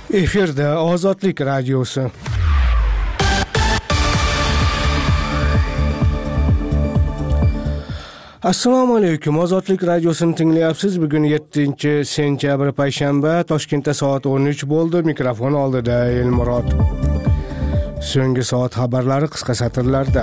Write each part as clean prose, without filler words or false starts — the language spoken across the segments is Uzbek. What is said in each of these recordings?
Efirda Ozodlik radiosi. Assalomu alaykum. Ozodlik radiosini tinglayapsiz. Bugun 7-sentyabr payshanba. Toshkentda soat 13 bo'ldi. Mikrofon oldida Elmurod. So'nggi soat xabarlari qisqa satrlarda.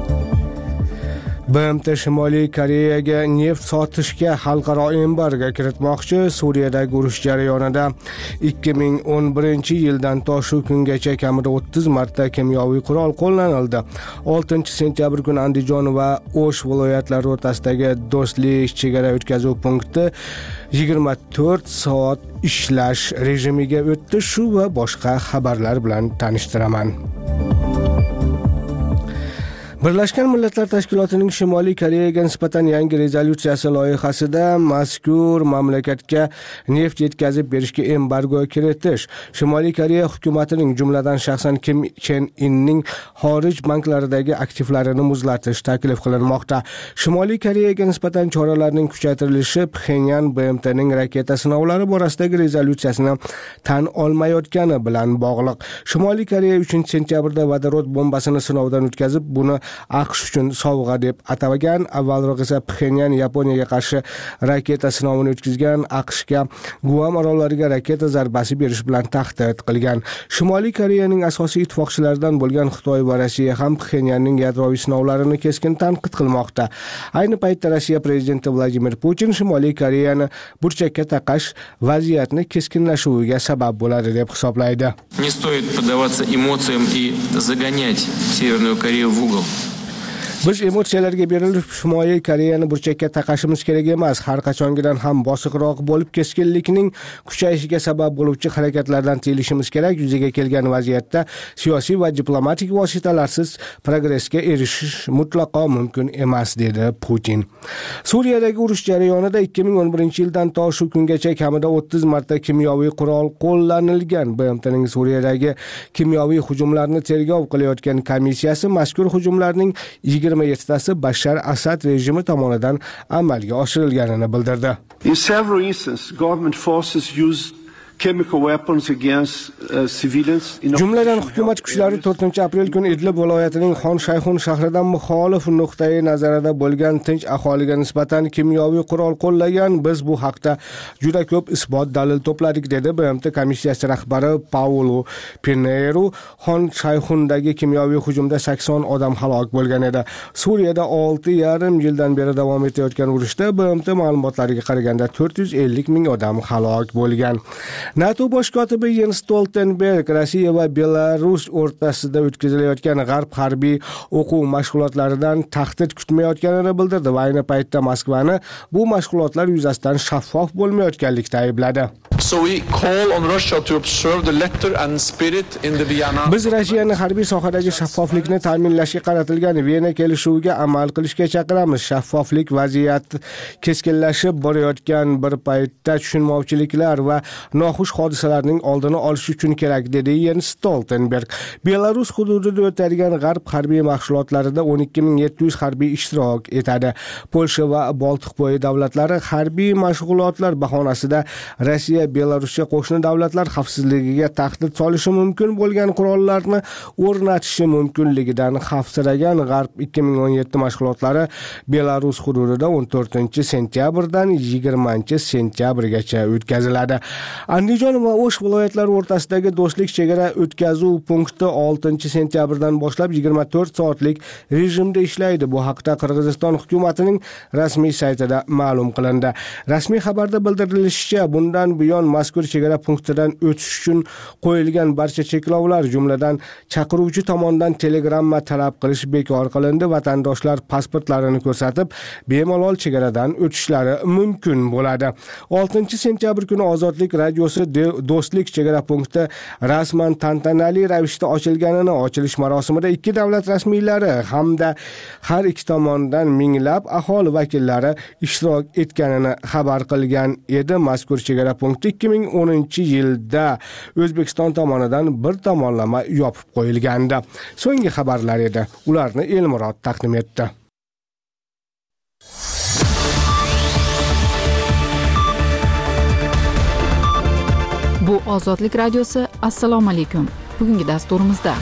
BMT Shimoliy Koreyaga neft sotishga xalqaro embargo kiritmoqchi. Suriyadagi urush jarayonida 2011-yildan to shu kungacha kamida 30 marta kimyoviy qurol qo'llanildi. 6-sentyabr kuni Andijon va O'sh viloyatlari o'rtasidagi do'stlik chegara o'tkazuv punkti 24 soat ishlash rejimiga o'tdi. Shu va boshqa xabarlar bilan tanishtiraman. Birlashgan Millatlar Tashkilotining Shimoliy Koreyaga nisbatan yangi rezolyutsiyasi loyihasida mazkur mamlakatga neft yetkazib berishga embargo kiritish, Shimoliy Koreya hukumatining jumladan shaxsan Kim Chen Inning xorij banklaridagi aktivlarini muzlatish taklif qilinmoqda. Shimoliy Koreyaga nisbatan choralarning kuchaytirilishi Pxenyan BMTning raketa sinovlari borasidagi rezolyutsiyasini tan olmayotgani bilan bog'liq. Shimoliy Koreya 3-sentyabrda vodorod bombasini sinovdan o'tkazib, buni AQSh uchun sovg'a deb atagan. Avvalroq esa Pxenyan Yaponiyaga qarshi raketa sinovini o'tkazgan, AQShga Guam orollariga raketa zarbasi berish bilan tahdid qilgan. Shimoliy Koreyaning asosiy ittifoqchilaridan bo'lgan Xitoy va Rossiya ham Pxenyanning yadroviy sinovlarini keskin tanqid qilmoqda. Ayni paytda Rossiya prezidenti Vladimir Putin Shimoliy Koreyani burchakka taqash vaziyatni keskinlashuviga sabab bo'ladi deb hisoblaydi. Не стоит поддаваться эмоциям и загонять Северную Корею в угол. Biz emotsiyalarga berilib Shimoliy Koreyani burchakka taqashimiz kerak emas. Har qachongidan ham bosiqroq bo'lib, keskinlikning kuchayishiga sabab bo'luvchi harakatlardan tiyilishimiz kerak. Yuzaga kelgan vaziyatda siyosiy va diplomatik vositalarsiz progressga erishish mutlaqo mumkin emas, dedi Putin. Suriyadagi urush jarayonida 2011-yildan to shu kungacha kamida 30 marta kimyoviy qurol qo'llanilgan. BMTning Suriyadagi kimyoviy hujumlarni tergov qilayotgan komissiyasi mazkur hujumlarning 27tasi Bashar Asad rejimi tomonidan amalga oshirilganini bildirdi. In several instances, government forces used chemical weapons against civilians. Jumladan hukumat kuchlari 4-aprel kuni Idlib viloyatining Xon Shayxun shahridan muxolif nuqtai nazarida bo'lgan tinch aholiga nisbatan kimyoviy qurol qo'llagan. Biz bu haqda juda ko'p isbot dalil to'pladik, dedi BMT komissiyasi rahbari Paulo Pinheiro. Xon Shayxundagi kimyoviy hujumda 80 odam halok bo'lgan edi. Suriyada 6,5 yildan beri davom etayotgan urushda BMT ma'lumotlariga qaraganda 450 ming odam halok bo'lgan. NATO bosh kotibi Jens Stoltenberg Rossiya va Belarus o'rtasida o'tkazilayotgan g'arb harbiy o'quv mashg'ulotlaridan tahdid kutmayotganini bildirdi va ayni paytda Moskvani bu mashg'ulotlar yuzasidan shaffof bo'lmayotganlikda aybladi. So we call on Russia to observe the letter and spirit in the Vienna. Biz Rossiyani harbiy sohadagi shaffoflikni ta'minlashga qaratilgan Viyana kelishuviga amal qilishga chaqiramiz. Shaffoflik vaziyat keskinlashib borayotgan bir paytda tushunmovchiliklar va noxush hodisalarning oldini olish uchun kerak, dedi Jens Stoltenberg. Belarus hududida o'tadigan g'arb harbiy mashg'ulotlarida 12700 harbiy ishtirok etadi. Polsha va Boltiqbo'yi davlatlari harbiy mashg'ulotlar bahonasida Rossiya Belarusga qo'shni davlatlar xavfsizligiga tahdid solishi mumkin bo'lgan qurollarni o'rnatishi mumkinligidan xavfsiragan. G'arb 2017 mashg'ulotlari Belarus hududida 14-sentyabrdan 20-sentyabrgacha o'tkaziladi. Andijon va O'sh viloyatlari o'rtasidagi do'stlik chegara o'tkazuv punkti 6-sentyabrdan boshlab 24 soatlik rejimda ishlaydi. Bu haqda Qirg'iziston hukumatining rasmiy saytida ma'lum qilindi. Rasmiy xabarda bildirilishicha, bundan buyon mazkur chegara punktidan o'tish uchun qo'yilgan barcha cheklovlar, jumladan chaqiruvchi tomonidan telegramma talab qilish bekor qilindi. Vatandoshlar pasportlarini ko'rsatib, bemalol chegaradan o'tishlari mumkin bo'ladi. 6-sentyabr kuni Ozodlik radiosi do'stlik chegara punkti rasman tantanali ravishda ochilganini, ochilish marosimida ikki davlat rasmiylari hamda har ikki tomondan minglab aholi vakillari ishtirok etganini xabar qilgan edi. Mazkur chegara punkti 2010-yilda O'zbekiston tomonidan bir tomonlama yopib qo'yilgandi. So'nggi xabarlar edi. Ularni Elmurod taqdim etdi. Bu Ozodlik radiosi. Assalomu alaykum. Bugungi dasturimizda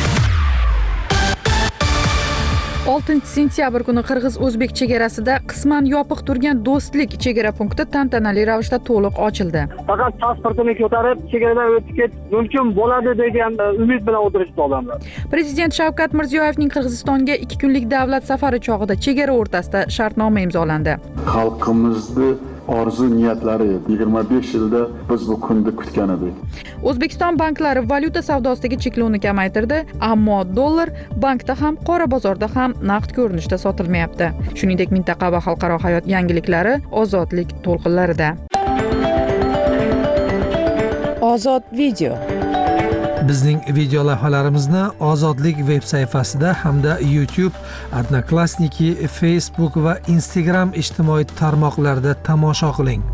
6-sentyabr kuni Qirg'iz-O'zbek chegarasida qisman yopiq turgan Do'stlik chegara punkti tantanali ravishda to'liq ochildi. Faqat pasportini ko'tarib chegaradan o'tib ketish mumkin bo'ladi degan umid bilan o'tirishdi odamlar. Prezident Shavkat Mirziyoyevning Qirg'izistonga 2 kunlik davlat safari chog'ida chegara o'rtasida shartnoma imzolandi. Xalqimizni orzu niyatlari 25 yilda biz bu kunni kutgan edik. O'zbekiston banklari valyuta savdosidagi cheklovni kamaytirdi, ammo dollar bankda ham, qora bozorda ham naqd ko'rinishda sotilmayapti. Shuningdek, mintaqa va xalqaro hayot yangiliklari Ozodlik to'lqinlarida. Ozod video. Bizning video lavhalarimizni Ozodlik veb sayfasida hamda YouTube, Odnoklassniki, Facebook va Instagram ijtimoiy tarmoqlarida tomosha qiling.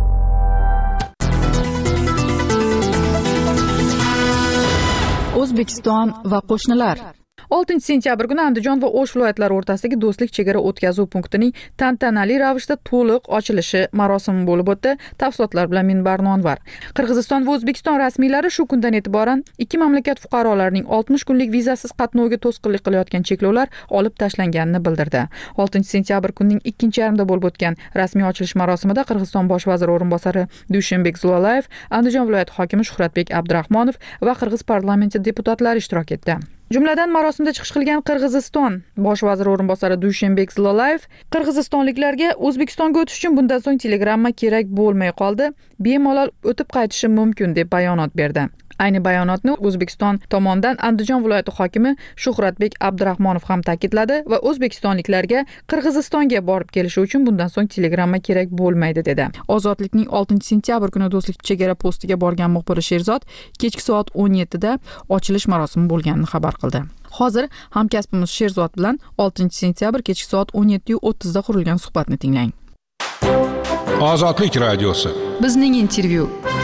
O'zbekiston va qo'shnilar. 6-sentyabr kuni Andijon va O'sh viloyatlari o'rtasidagi Do'stlik chegara o'tkazuv punktining tantanali ravishda to'liq ochilishi marosimi bo'lib o'tdi. Tafsilotlar bilan Minbar Nonvar. Qirg'iziston va O'zbekiston rasmiylari shu kundan e'tiboran ikki mamlakat fuqarolarining 60 kunlik vizasiz qatnoviga to'sqinlik qilayotgan cheklovlar olib tashlanganini bildirdi. 6-sentyabr kunining ikkinchi yarmida bo'lib o'tgan rasmiy ochilish marosimida Qirg'iziston bosh vaziri o'rinbosari Dushenbek Zulolayev, Andijon viloyati hokimi Shuhratbek Abdurahmonov va Qirg'iz parlamenti deputatlari ishtirok etdi. Jumladan marosimda chiqish qilgan Qirg'iziston bosh vaziri o'rinbosari Dushenbek Zulolayev qirg'izistonliklarga O'zbekistonga o'tish uchun bundan so'ng telegramma kerak bo'lmay qoldi, bemalol o'tib qaytishi mumkin deb bayonot berdi. Ayni bayonotni O'zbekiston tomonidan Andijon viloyati hokimi Shuhratbek Abdurahmonov ham ta'kidladi va o'zbekistonliklarga Qirg'izistonga borib kelishi uchun bundan so'ng telegramma kerak bo'lmaydi dedi. Ozodlikning 6-sentyabr kuni Do'stlik chegara postiga borgan muxbiri Sherzod kechki soat 17 da ochilish marosimi bo'lganini xabar qildi. Hozir hamkasbimiz Sherzod bilan 6-sentyabr kechki soat 17:30 da qurilgan suhbatni tinglang. Ozodlik radiosi. Bizning intervyu.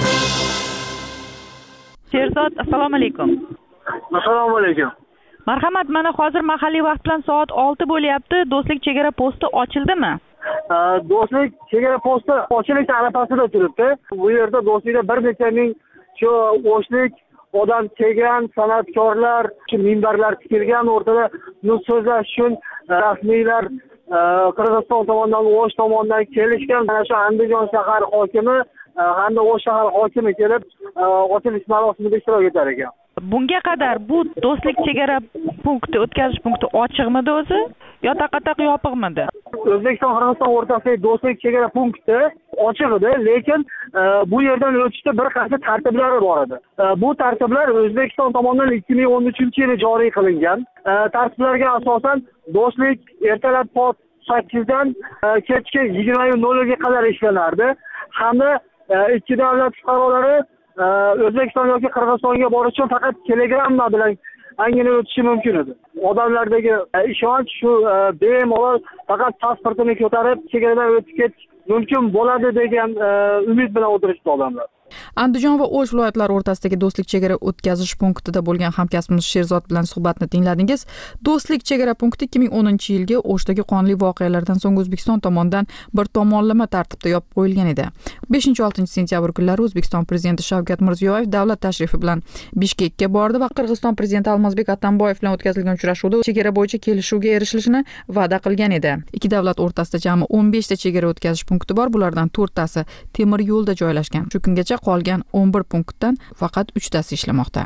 Sherzod, assalomu alaykum. Assalomu alaykum. Marhamat, mana hozir mahalliy vaqt bilan soat 6 bo'lyapti. Do'stlik chegara posti ochildimi? Do'stlik chegara posti ochilish arafasida turibdi. Bu yerda Do'stlikda bir necha ming shu O'shlik odam kelgan, san'atkorlar, minbarlar tikilgan, o'rtada nutq so'zlash uchun rasmiylar Qirg'iziston tomonidan, O'sh tomonidan kelishgan. Mana shu Andijon shahar hokimi hamda O'sh shahar hokimi kelib ochilish marosimida ishtirok etar ekan. Bunga qadar bu Do'stlik chegara punkti, o'tkazish punkti ochiqmidi o'zi yo taqataq yopiqmidi? O'zbekiston Qirg'iziston o'rtasidagi Do'stlik chegara punkti ochiq edi, lekin bu yerdan o'tishda bir qancha tartiblari bor edi. Bu tartiblar O'zbekiston tomonidan 2013-yili joriy qilingan. Tartiblarga asosan Do'stlik ertalab soat 8 dan kechki 20:00 ga qadar ishlanardi. Hamda ikki davlat fuqarolari O'zbekiston yoki Qirg'izistonga borish uchun faqat telegramma bilan angina o'tishi mumkin edi. Odamlardagi ishonch shu bemalol faqat pasportini ko'tarib chegaradan o'tib ketish mumkin bo'ladi degan umid bilan o'tirishdi odamlar. Andijon va O'sh viloyatlari o'rtasidagi Do'stlik chegara o'tkazish punktida bo'lgan hamkasbimiz Sherzod bilan suhbatni tingladingiz. Do'stlik chegara punkti 2010-yilgi O'shdagi qonli voqealardan so'ng O'zbekiston tomonidan bir tomonlama tartibda yopib qo'yilgan edi. 5-6-sentyabr kunlari O'zbekiston prezidenti Shavkat Mirziyoyev davlat tashrifi bilan Bishkekka bordi va Qirg'iziston prezidenti Almazbek Atamboyev bilan o'tkazilgan uchrashuvda chegara bo'yicha kelishuvga erishilishini va'da qilgan edi. Ikki davlat o'rtasida jami 15 ta chegara o'tkazish punkti bor. Bulardan 4 tasi temir yo'lda joylashgan. Shu kungacha qolgan 11 punktdan faqat 3 tasi ishlamoqda.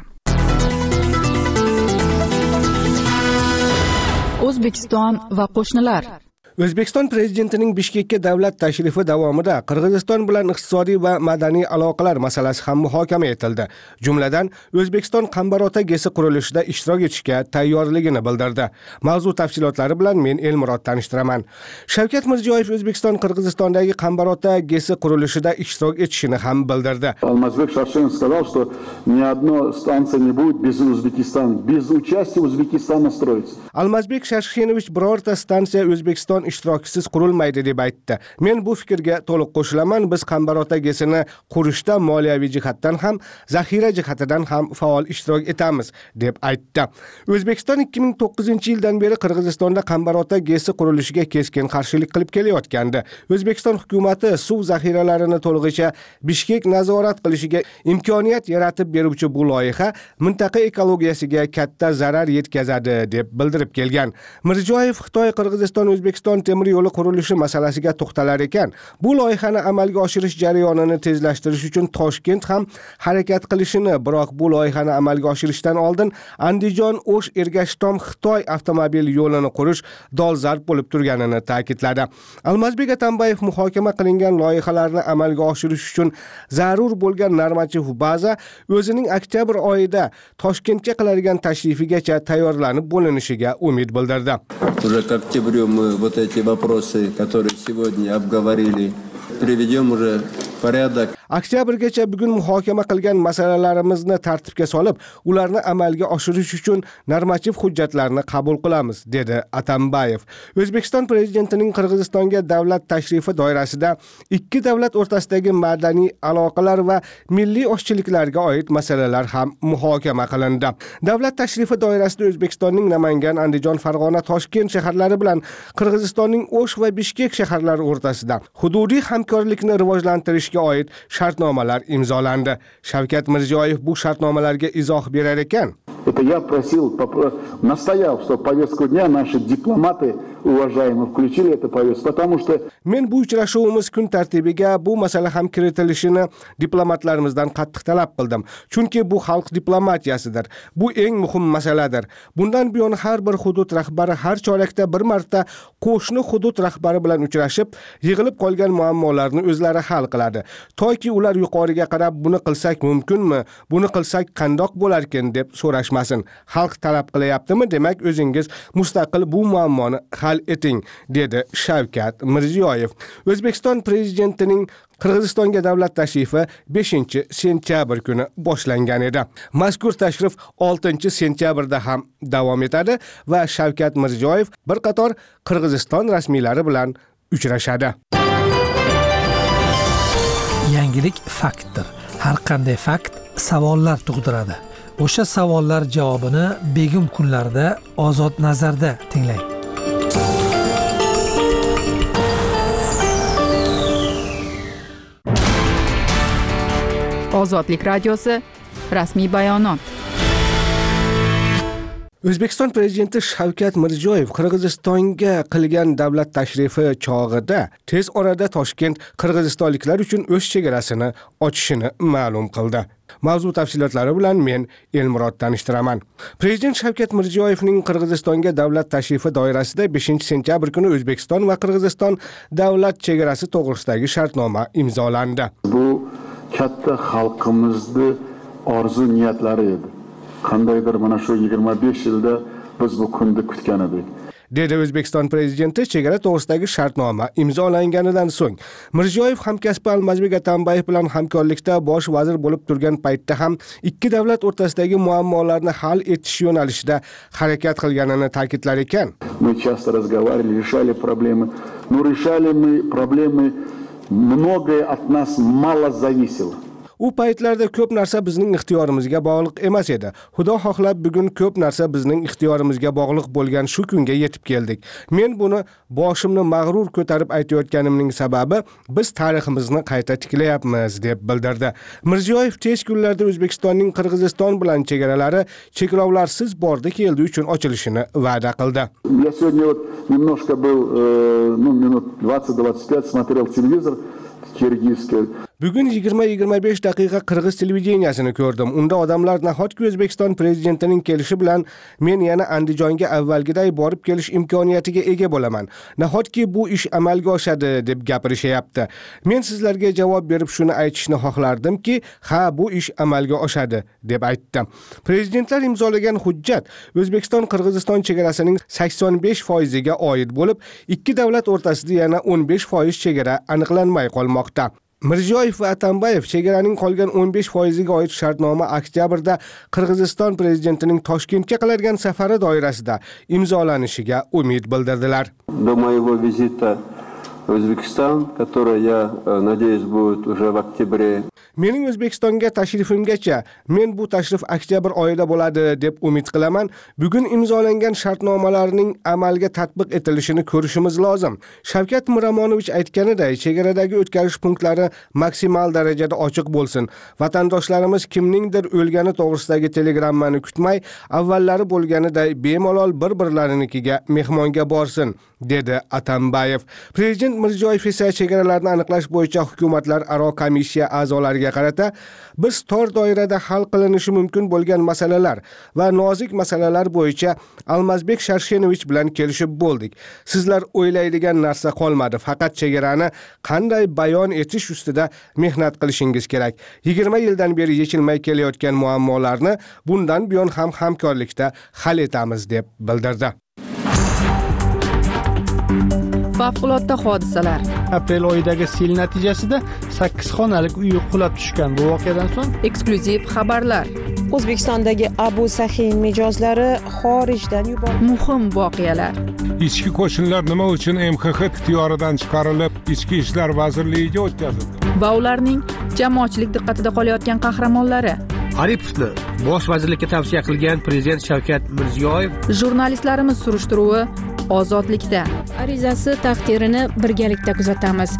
O'zbekiston va qo'shnilar. O'zbekiston prezidentining Bishkekka davlat tashrifi davomida Qirg'iziston bilan iqtisodiy va madaniy aloqalar masalasi ham muhokama etildi. Jumladan, O'zbekiston Qambarota GESi qurilishida ishtirok etishga tayyorligini bildirdi. Mavzu tafsilotlari bilan men Elmurod tanishtiraman. Shavkat Mirziyoyev O'zbekiston Qirg'izistondagi Qambarota GESi qurilishida ishtirok etishini ham bildirdi. Almazbek Shashkin сказал, что ни одна станция не будет без Узбекистана, без участия Узбекистана строится. Almazbek Shashkinovich birorta stansiya O'zbekiston ishtirokisiz qurilmaydi deb aytdi. Men bu fikrga to'liq qo'shilaman. Biz Qambarota GESini qurishda moliyaviy jihatdan ham, zaxira jihatidan ham faol ishtirok etamiz deb aytdi. O'zbekiston 2009-yildan beri Qirg'izistonda Qambarota GESi qurilishiga keskin qarshilik qilib kelayotgandi. O'zbekiston hukumatı suv zaxiralarini to'lig'icha Bishkek nazorat qilishiga imkoniyat yaratib beruvchi bu loyiha mintaqa ekologiyasiga katta zarar yetkazadi deb bildirib kelgan. Mirziyoyev Xitoy Qirg'iziston O'zbekiston temir yo'li qurilishi masalasiga to'xtalar ekan. Bu loyihani amalga oshirish jarayonini tezlashtirish uchun Toshkent ham harakat qilishini, biroq bu loyihani amalga oshirishdan oldin Andijon O'sh Ergashtom Xitoy avtomobil yo'lini qurish dolzarb bo'lib turganini ta'kidladi. Almazbek Atambayev muhokama qilingan loyihalarni amalga oshirish uchun zarur bo'lgan normativ baza o'zining oktyabr oyida Toshkentga qiladigan tashrifigacha tayyorlanib bo'linishiga umid bildirdi. Уже к октябрю мы вот эти вопросы, которые сегодня обговорили, приведем уже в порядок. Oktyabrgacha bugun muhokama qilgan masalalarimizni tartibga solib, ularni amalga oshirish uchun normativ hujjatlarni qabul qilamiz, dedi Atambayev. O'zbekiston prezidentining Qirg'izistonga davlat tashrifi doirasida ikki davlat o'rtasidagi madaniy aloqalar va milliy oshchiliklarga oid masalalar ham muhokama qilindi. Davlat tashrifi doirasida O'zbekistonning Namangan, Andijon, Farg'ona, Toshkent shaharlari bilan Qirg'izistonning O'sh va Bishkek shaharlari o'rtasida hududiy hamkorlikni rivojlantirishga oid shartnomalar imzolandi. Shavkat Mirziyoyev bu shartnomalarga izoh berar ekan. Это я настоял, что в повестку дня наши дипломаты, уважаемые, включили эту повестку, потому что... Men bu uchrashuvimiz kun tartibiga bu masala ham kiritilishini diplomatlarimizdan qattiq talab qildim. Chunki bu xalq diplomatiyasidir. Bu eng muhim masaladir. Bundan buyon har bir hudud rahbari har chorakda bir marta qo'shni hudud rahbari bilan uchrashib, yig'ilib qolgan muammolarni o'zlari hal qiladi. Toki ular yuqoriga qarab buni qilsak mumkinmi, buni qilsak qandoq bo'larkin deb so'rashmasin. Xalq talab qilyaptimi, demak o'zingiz mustaqil bu muammoni hal eting, dedi Shavkat Mirziyoyev. O'zbekiston prezidentining Qirg'izistonga davlat tashrifi 5-sentyabr kuni boshlangan edi. Mazkur tashrif 6-sentyabrda ham davom etadi va Shavkat Mirziyoyev bir qator Qirg'iziston rasmiylari bilan uchrashadi. Yangilik faktdir. Har qanday fakt savollar tug'diradi. O'sha savollar javobini begim kunlarda Ozod nazarda tinglang. Ozodlik radiosi rasmiy bayonot. O'zbekiston prezidenti Shavkat Mirziyoyev Qirg'izistonga qilgan davlat tashrifi chog'ida tez orada Toshkent qirg'izistonliklar uchun o'z chegarasini ochishini ma'lum qildi. Mavzu tafsilotlari bilan men Elmurod tanishtiraman. Prezident Shavkat Mirziyoyevning Qirg'izistonga davlat tashrifi doirasida 5-sentyabr kuni O'zbekiston va Qirg'iziston davlat chegarasi to'g'risidagi shartnoma imzolandi. Bu katta xalqimizni orzu niyatlari edi. Qandaydir mana shu 25 yilda biz bu kunni kutgan edik. Dedi O'zbekiston prezidenti chegara to'g'risidagi shartnoma imzolanganidan so'ng. Mirziyoyev hamkasbi Almazbek Atambayev bilan hamkorlikda bosh vazir bo'lib turgan paytda ham ikki davlat o'rtasidagi muammolarni hal etish yo'nalishida harakat qilganini ta'kidlar ekan. Мы часто разговаривали, решали проблемы. Но решали мы проблемы, многое от нас мало зависело. U paytlarda ko'p narsa bizning ixtiyorimizga bog'liq emas edi. Xudo xohlab bugun ko'p narsa bizning ixtiyorimizga bog'liq bo'lgan shu kunga yetib keldik. Men buni boshimni mag'rur ko'tarib aytayotganimning sababi biz tariximizni qayta tiklayapmiz deb bildirdi. Mirziyoyev tez kunlarda O'zbekistonning Qirg'iziston bilan chegaralari cheklovlarsiz bordi keldi uchun ochilishini va'da qildi. Я сегодня вот немножко был, минут 20-25 смотрел телевизор киргизский. Bugun 20-25 daqiqa Qirg'iz televideniyasini ko'rdim. Unda odamlar nahotki O'zbekiston prezidentining kelishi bilan men yana Andijonga avvalgiday borib kelish imkoniyatiga ega bo'laman. Nahotki bu ish amalga oshadi deb gapirishyapti. Men sizlarga javob berib shuni aytishni xohlardimki, ha, bu ish amalga oshadi deb aytdim. Prezidentlar imzolagan hujjat O'zbekiston Qirg'iziston chegarasining 85% ga oid bo'lib, ikki davlat o'rtasida yana 15% chegara aniqlanmay qolmoqda. Mirziyoyev va Atambayev chegaraning qolgan 15%ga oid shartnoma oktabrda Qirg'iziston prezidentining Toshkentga qiladigan safari doirasida imzolanishiga umid bildirdilar. До моего визита в Узбекистан, который, я надеюсь, будет уже в октябре. Mening O'zbekistonga tashrifimgacha, men bu tashrif oktyabr oyida bo'ladi deb umid qilaman. Bugun imzolangan shartnomalarning amalga tatbiq etilishini ko'rishimiz lozim. Shavkat Miramonovich aytganiday, chegaradagi o'tkazish punktlari maksimal darajada ochiq bo'lsin. Vatandoshlarimiz kimningdir o'lgani to'g'risidagi telegrammani kutmay, avvallari bo'lganiday bemalol bir-birlarinikiga mehmonga borsin, dedi Atambayev. Prezident Mirziyoyev esa chegaralarni aniqlash bo'yicha hukumatlararo komissiya a'zolariga qarata, biz tor doirada hal qilinishi mumkin bo'lgan masalalar va nozik masalalar bo'yicha Almazbek Sharshenovich bilan kelishib bo'ldik. Sizlar o'ylaydigan narsa qolmadi, faqat chegarani qanday bayon etish ustida mehnat qilishingiz kerak. 20 yildan beri yechilmay kelayotgan muammolarni bundan buyon ham hamkorlikda hal etamiz deb bildirdi. Favqulodda hodisalar. Aprel oyidagi sel natijasida 8 xonalik uy qulab tushgan. Bu voqeadan so'ng eksklyuziv xabarlar. O'zbekistondagi Abu Sahin mijozlari xorijdan yuborildi. Muhim voqealar. Ichki qo'shinlar nima uchun MXX ixtiyoridan chiqarilib, Ichki ishlar vazirligiga o'tkazildi? Va ularning jamoatchilik diqqatida qolayotgan qahramonlari. Aripovni bosh vazirlikka tavsiya qilgan prezident Shavkat Mirziyoyev. Jurnalistlarimiz surishtiruvi ozodlikda. Arizasi taqdirini birgalikda kuzatamiz.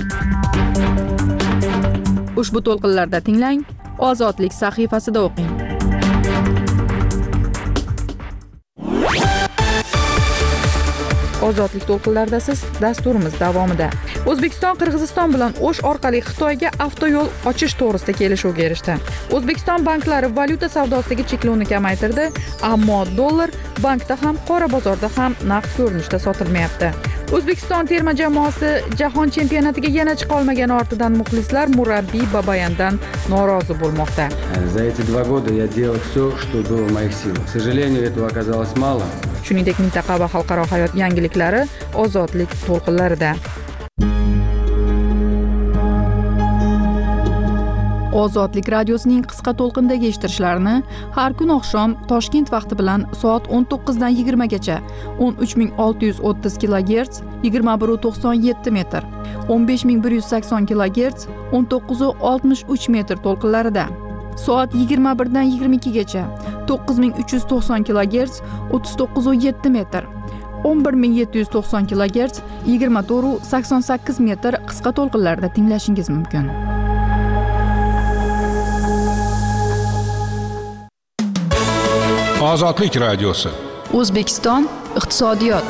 Ushbu to'lqinlarda tinglang, Ozodlik sahifasida o'qing. Ozodlik to'lqinlarida siz dasturimiz davomida. O'zbekiston Qirg'iziston bilan O'sh orqali Xitoyga avtoyo'l ochish to'g'risida kelishuvga erishdi. O'zbekiston banklari valyuta savdosidagi cheklovni kamaytirdi, ammo dollar bankda ham, qora bozorda ham naqd ko'rinishda sotilmayapti. O'zbekiston terma jamoasi jahon chempionatiga yana chiqa olmagani ortidan muxlislar murabbiy Babayandan norozi bo'lmoqda. За эти 2 года я делал все, что было в моих силах. К сожалению, этого оказалось мало. Shuningdek, mintaqa va xalqaro hayot yangiliklari Ozodlik to'lqinlarida. Ozodlik radiosining qisqa to'lqindagi eshittirishlarini har kun oqshom Toshkent vaqti bilan soat 19 dan 20 gacha 13630 kHz 2197 metr, 15180 kHz 1963 metr to'lqinlarida, soat 21 dan 22 gacha 9390 kHz 3907 metr, 11790 kHz 2488 metr qisqa to'lqinlarda tinglashingiz mumkin. Ozodlik radiosi. O'zbekiston iqtisodiyot.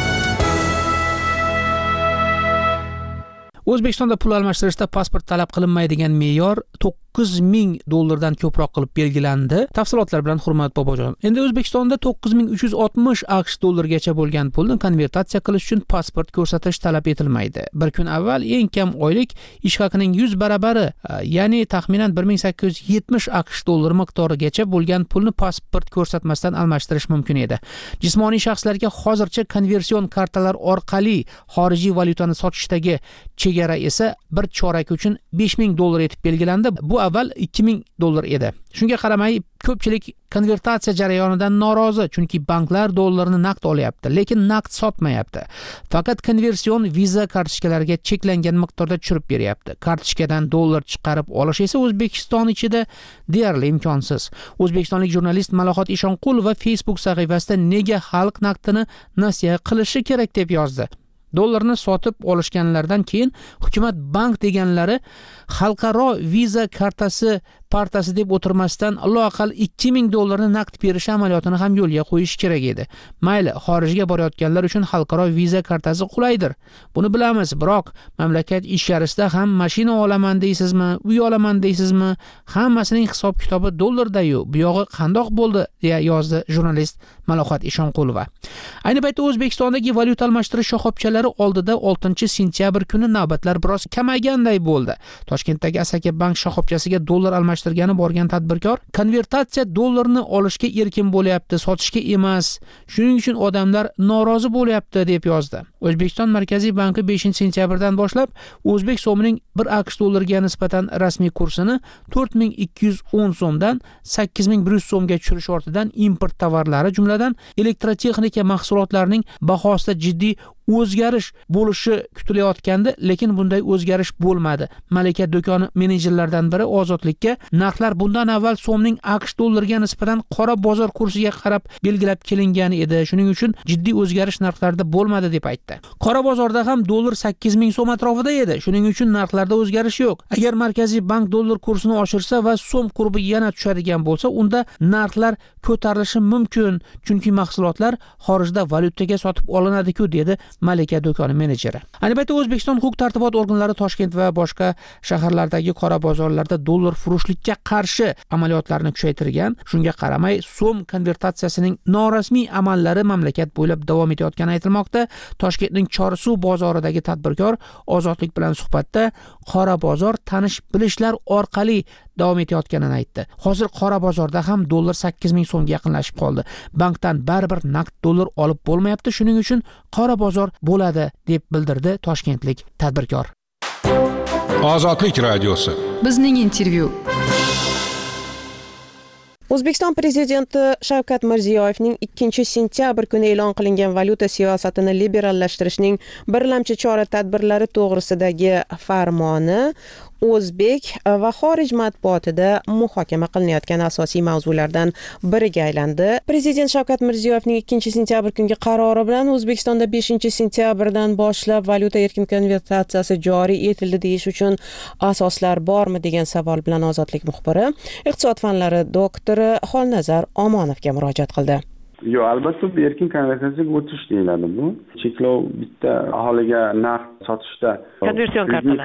O'zbekistonda pul almashtirishda pasport talab qilinmaydigan me'yor $9000 ko'proq qilib belgilandi. Tafsilotlar bilan Hurmat Bobojon. Endi O'zbekistonda $9360 gacha bo'lgan pulni konvertatsiya qilish uchun pasport ko'rsatish talab etilmaydi. Bir kun avval eng kam oylik ish haqining 100 barabari, ya'ni taxminan $1870 miqdorigacha bo'lgan pulni pasport ko'rsatmasdan almashtirish mumkin edi. Jismoniy shaxslarga hozircha konversion kartalar orqali xorijiy valyutani sotishdagi chegara esa bir chorak uchun $5000 etib belgilandi. Bu avval $2000 edi. Shunga qaramay, ko'pchilik konvertatsiya jarayonidan norozi, chunki banklar dollarni naqd olyapti, lekin naqd sotmayapti. Faqat konversion viza kartochkalariga cheklangan miqdorda tushirib beryapti. Kartochkadan dollar chiqarib olish esa O'zbekiston ichida deyarli imkonsiz. O'zbekistonlik jurnalist Malohat Ishonqulova Facebook sahifasida nega xalq naqdini nasiya qilishi kerak deb yozdi. Dollarni sotib olishganlardan keyin hukumat bank deganlari xalqaro viza kartasi partasi deb o'tirmasdan loaqal $2000 naqd berish amaliyotini ham yo'lga qo'yish kerak edi. Mayli, xorijga borayotganlar uchun xalqaro viza kartasi qulaydir. Buni bilamiz, biroq mamlakat ichkarisida ham mashina olaman deysizmi, uy olaman deysizmi, hammasining hisob-kitobi dollarda-yu. Bu yog'i qandoq bo'ldi, deya yozdi jurnalist Malohat Ishonqulova. Ayni paytda O'zbekistondagi valyuta almashtirish shoxobchalari oldida 6-sentyabr kuni navbatlar biroz kamayganday bo'ldi. Toshkentdagi Asaka bank shoxobchasiga dollar almashtirish soddalashtirgani borgan tadbirkor konvertatsiya dollarni olishga erkin bo'lyapti, sotishga emas. Shuning uchun odamlar norozi bo'lyapti deb yozdi. O'zbekiston Markaziy banki 5-sentyabrdan boshlab o'zbek so'mining 1 AQSh dollariga nisbatan rasmiy kursini 4210 so'mdan 8100 so'mga tushirish ortidan import tovarlari, jumladan elektrotexnika mahsulotlarining bahosida jiddiy o'zgarish bo'lishi kutilayotgandi, lekin bunday o'zgarish bo'lmadi. Malika do'koni menejerlaridan biri Ozodlikka narxlar bundan avval so'mning AQSh dollariga nisbatan qora bozor kursiga qarab belgilab kelingan edi. Shuning uchun jiddiy o'zgarish narxlarda bo'lmadi deb aytdi. Qora bozorda ham dollar 8000 so'm atrofida edi. Shuning uchun narxlarda o'zgarish yo'q. Agar Markaziy bank dollar kursini oshirsa va so'm kurbi yana tushadigan bo'lsa, unda narxlar ko'tarilishi mumkin, chunki mahsulotlar xorijda valyutaga sotib olinadi-ku, dedi Malika do'koni menejeri. Albatta, O'zbekiston huquq-tartibot organlari Toshkent va boshqa shaharlardagi qora bozorlarda dollar furushlikka qarshi amaliyotlarni kuchaytirgan. Shunga qaramay, so'm konvertatsiyasining norasmiy amallari mamlakat bo'ylab davom etayotgani aytilmoqda. Toshkentning Chorsuv bozoridagi tadbirkor Ozodlik bilan suhbatda qora bozor tanish-bilishlar orqali davom etayotganini aytdi. Hozir qora bozorda ham dollar 8000 so'mga yaqinlashib qoldi. Bankdan baribir naqd dollar olib bo'lmayapti, shuning uchun qora bozor bo'ladi, deb bildirdi toshkentlik tadbirkor. Ozodlik radiosi. Bizning intervyu. O'zbekiston prezidenti Shavkat Mirziyoyevning 2-sentyabr kuni e'lon qilingan valyuta siyosatini liberallashtirishning birlamchi chora-tadbirlari to'g'risidagi farmoni o'zbek va xorij matbuotida muhokama qilinayotgan asosiy mavzulardan biriga aylandi. Prezident Shavkat Mirziyoyevning 2-sentyabr kungi qarori bilan O'zbekistonda 5-sentyabrdan boshlab valyuta erkin konvertatsiyasi joriy etildi deyish uchun asoslar bormi degan savol bilan Ozodlik muxbiri, iqtisod fanlari doktori Xolnazar Omonovga murojaat qildi. Yo'q, albatta bu erkin konvertatsiyaga o'tish deyiladi bu. Cheklov bitta aholiga naqd sotishda konversion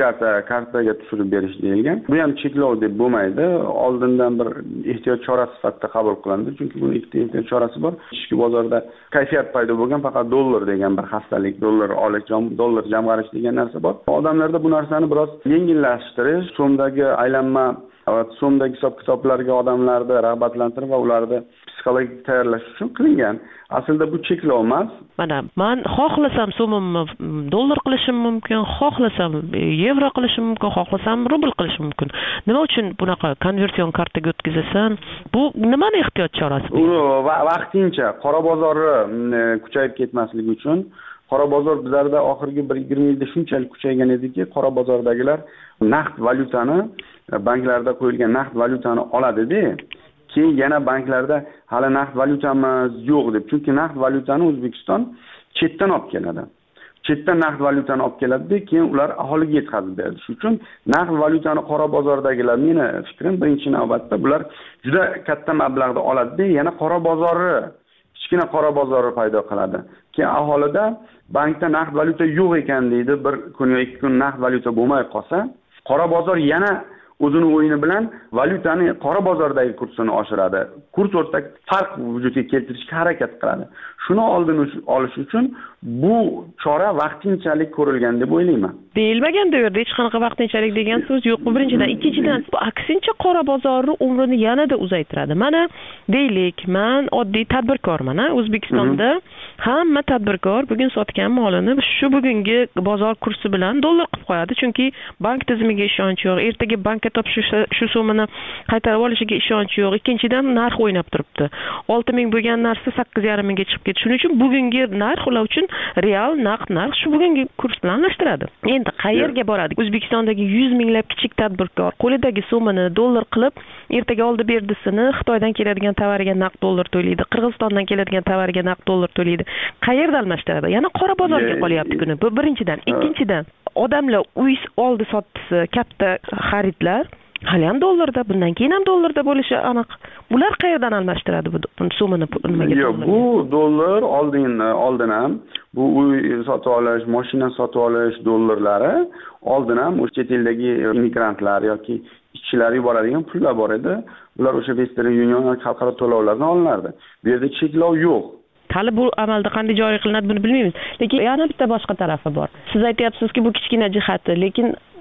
kartaga tushirib berish deyilgan. Bu ham cheklov deb bo'lmaydi. Oldindan bir ehtiyot chorasi sifatida qabul qilindi. Chunki buning ikkita ehtiyot chorasi bor. Ichki bozorda kayfiyat paydo bo'lgan, faqat dollar degan bir xastalik, dollar olish, dollar jamg'arish degan narsa bor. Odamlarda bu narsani biroz yengillashtirish, so'mdagi aylanma va so'mdagi hisob-kitoblarga odamlarni rag'batlantirib va ularni psixologik tayyorlash uchun qilingan. Aslida bu cheklov emas. Mana men xohlasam so'mimni dollar qilishim mumkin, xohlasam yevro qilishim mumkin, xohlasam rubl qilishim mumkin. Nima uchun bunaqa konversion kartaga o'tkazasan? Bu nimani ehtiyot chorasi? Vaqtincha qora bozorni kuchayib ketmasligi uchun. Qora bozor bizlarda oxirgi 1-20 yilda shunchalik kuchaygan ediki, qora bozordagilar naqd valyutani, banklarda qo'yilgan naqd valyutani oladi-da. Keyin yana banklarda hali naqd valyutamiz yo'q deb. Chunki naqd valyutani O'zbekiston chetdan olib keladi. Chetdan naqd valyutani olib keladi-da, keyin ular aholiga yetkazib beradi. Shuning uchun naqd valyutani qora bozordagilar, meni fikrim birinchi navbatda bular juda katta mablag'da oladi-da, yana qora bozorni, kichkina qora bozorni paydo qiladi. Keyin aholida bankda naqd valyuta yo'q ekan deydi, bir kun yoki 2 kun naqd valyuta bo'lmay qolsa, qora bozor yana o'zini o'yini bilan valyutani qora bozordagi kursini oshiradi. Kurs o'rtak farq vujudga keltirishga harakat qiladi. Shuni oldini olish uchun bu chora vaqtinchalik ko'rilgan deb o'ylayman. Deyilmaganda u yerda hech qanaqa vaqtinchalik degan so'z yo'q. Bu birinchidan, ikkinchidan, bu aksincha qora bozorning umrini yanada uzaytiradi. Mana deylik, men oddiy tadbirkorman, O'zbekistonda hamma tadbirkor bugun sotgan molini shu bugungi bozor kursi bilan dollar qilib qo'yadi, chunki bank tizimiga ishonch yo'q. Ertaga bankka topshirsa shu so'mini qaytarib olishiga ishonch yo'q. Ikkinchidan, narx o'ynab turibdi. 6000 bo'lgan narsa 8500 mingga chiqib ketdi. Shuning uchun bugungi narx ular uchun real naqd narx shu bugungi kurs bilan almashtiradi. Endi qayerga boradi? O'zbekistondagi 100 minglab kichik tadbirkor qo'lidagi so'mini dollar qilib, ertaga oldi berdisini Xitoydan keladigan tovariga naqd dollar to'laydi, Qirg'izistondan keladigan tovariga naqd dollar to'laydi. Qayerda almashtiradi? Yana qora bozorga qolyapti kuni. Bu birinchidan. Ikkinchidan, odamlar uy oldi sotdisi, katta xaridlar hali ham dollarda, bundan keyin ham dollarda bo'lishi aniq. Bular qayerdan almashtiradi bu so'mini nimaga? Yo'q, bu dollar oldin ham bu uy sotib olish, mashina sotib olish dollarlari oldin ham o'sha chet eldagi immigrantlar yoki ishchilar yuboradigan pullar bor edi. Bular o'sha Western Union xalqaro to'lovlardan olinardi. Bu yerda cheklov yo'q. Hali bu amalda qanday joriy qilinadi buni bilmaymiz. Lekin yana bitta boshqa tarafi bor. Siz aytyapsizki, bu kichkina jihati, lekin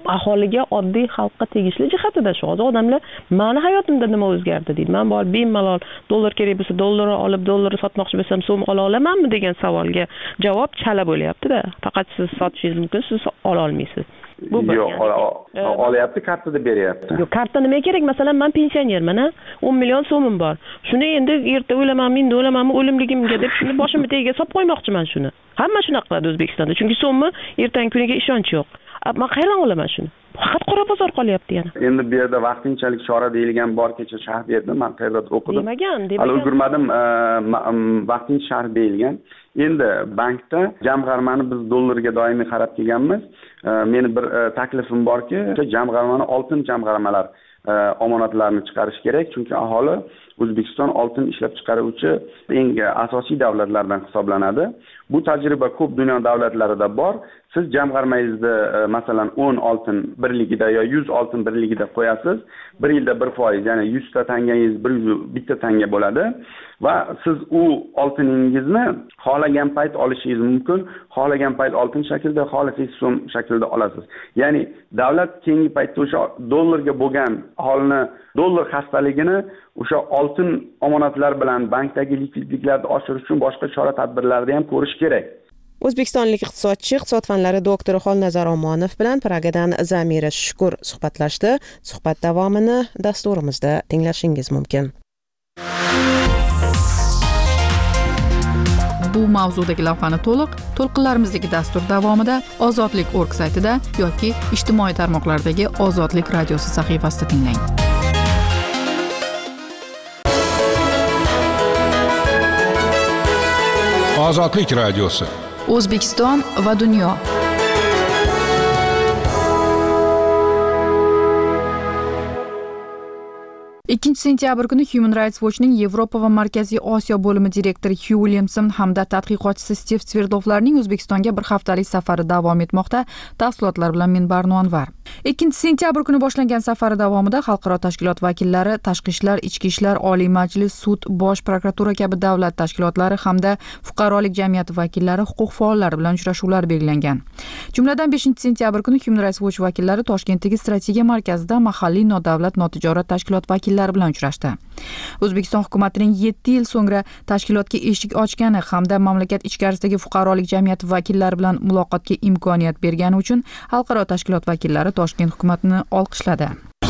aholiga, oddiy xalqqa tegishli jihatida shu. Hozir odamlar meni hayotimda nima o'zgardi deydi. Men bor bemalol dollar kerak bo'lsa dollarni olib, dollarni sotmoqchi bo'lsam so'm ola olamanmi degan savolga javob chala bo'lyapti-da. Faqat siz sotishingiz mumkin, siz ola olmaysiz. Yo'q, olyapti, kartada beryapti. Yo'q, karta nimaga kerak? Masalan, men pensionerman, 10 million so'mim bor. Shuni endi erta o'lamanmi, endi o'lamanmi, o'limligimga deb shuni boshimga tagiga solib qo'ymoqchiman shuni. Hamma shunaqa qiladi O'zbekistonda, chunki so'mmi ertangi kuniga ishonch yo'q. Men qayerdan olaman shuni? Faqat qora bozor qolyapti yana. Endi bu yerda vaqtinchalik chora deyilgan bor, kecha sharh berdim, men qayerda o'qidim. Demagan. Hali ulgurmadim, vaqtincha sharh deyilgan. Endi bankda jamg'armani biz dollarga doimiy qarab kelganmiz. Meni bir taklifim borki, jamg'armani oltin jamg'armalar omonatlarni chiqarish kerak, chunki aholi O'zbekiston oltin ishlab chiqaruvchi eng asosiy davlatlardan hisoblanadi. Bu tajriba ko'p dunyo davlatlarida bor. Siz jamg'armangizni masalan 10 oltin birligida yo 100 oltin birligida qo'yasiz. 1 yilda 1%, ya'ni 100 ta tangangiz 1 tanga bo'ladi va siz u oltiningizni xohlagan payt olishingiz mumkin. Xohlagan payt oltin shaklida, xohlasangiz so'm shaklida olasiz. Ya'ni davlat keyingi paytda o'sha dollarga bo'lgan aholini dollar xastaligini o'sha oltin omonatlar bilan bankdagi likvidliklarni oshirish uchun boshqa chora-tadbirlarni ham ko'rish kerak. O'zbekistonlik iqtisodchi, iqtisod fanlari doktori Xolnazar Omonov bilan Pragadan Zamira Shukur suhbatlashdi. Suhbat davomini dasturimizda tinglashingiz mumkin. Bu mavzudagi lavhani to'lqinlarimizdagi dastur davomida Ozodlik.org saytida yoki ijtimoiy tarmoqlardagi Ozodlik radiosi sahifasida tinglang. Ozodlik radiosi. O'zbekiston va dunyo. 2 sentyabr kuni Human Rights Watch'ning Yevropa va Markaziy Osiyo bo'limi direktori Hugh Williamson hamda tadqiqotchisi Steve Sverdlovlarning O'zbekistonga bir haftalik safari davom etmoqda. Tafsilotlar bilan men Barno Anvar. 2 sentyabr kuni boshlangan safari davomida xalqaro tashkilot vakillari, tashqi ishlar, ichki ishlar, Oliy Majlis, sud, bosh prokuratura kabi davlat tashkilotlari hamda fuqarolik jamiyati vakillari, huquq faollari bilan uchrashuvlar belgilangan. Jumladan 5 sentyabr kuni Human Rights Watch vakillari Toshkentdagi strategiya markazida mahalliy nodavlat notijorat tashkilot vakillari bilan uchrashdi. O'zbekiston hukumatining 7 yil so'ngra tashkilotga eshik ochgani hamda mamlakat ichkarisidagi fuqarolik jamiyati vakillari bilan muloqotga imkoniyat bergani uchun xalqaro tashkilot vakillari Toshkent hukumatini olqishladi.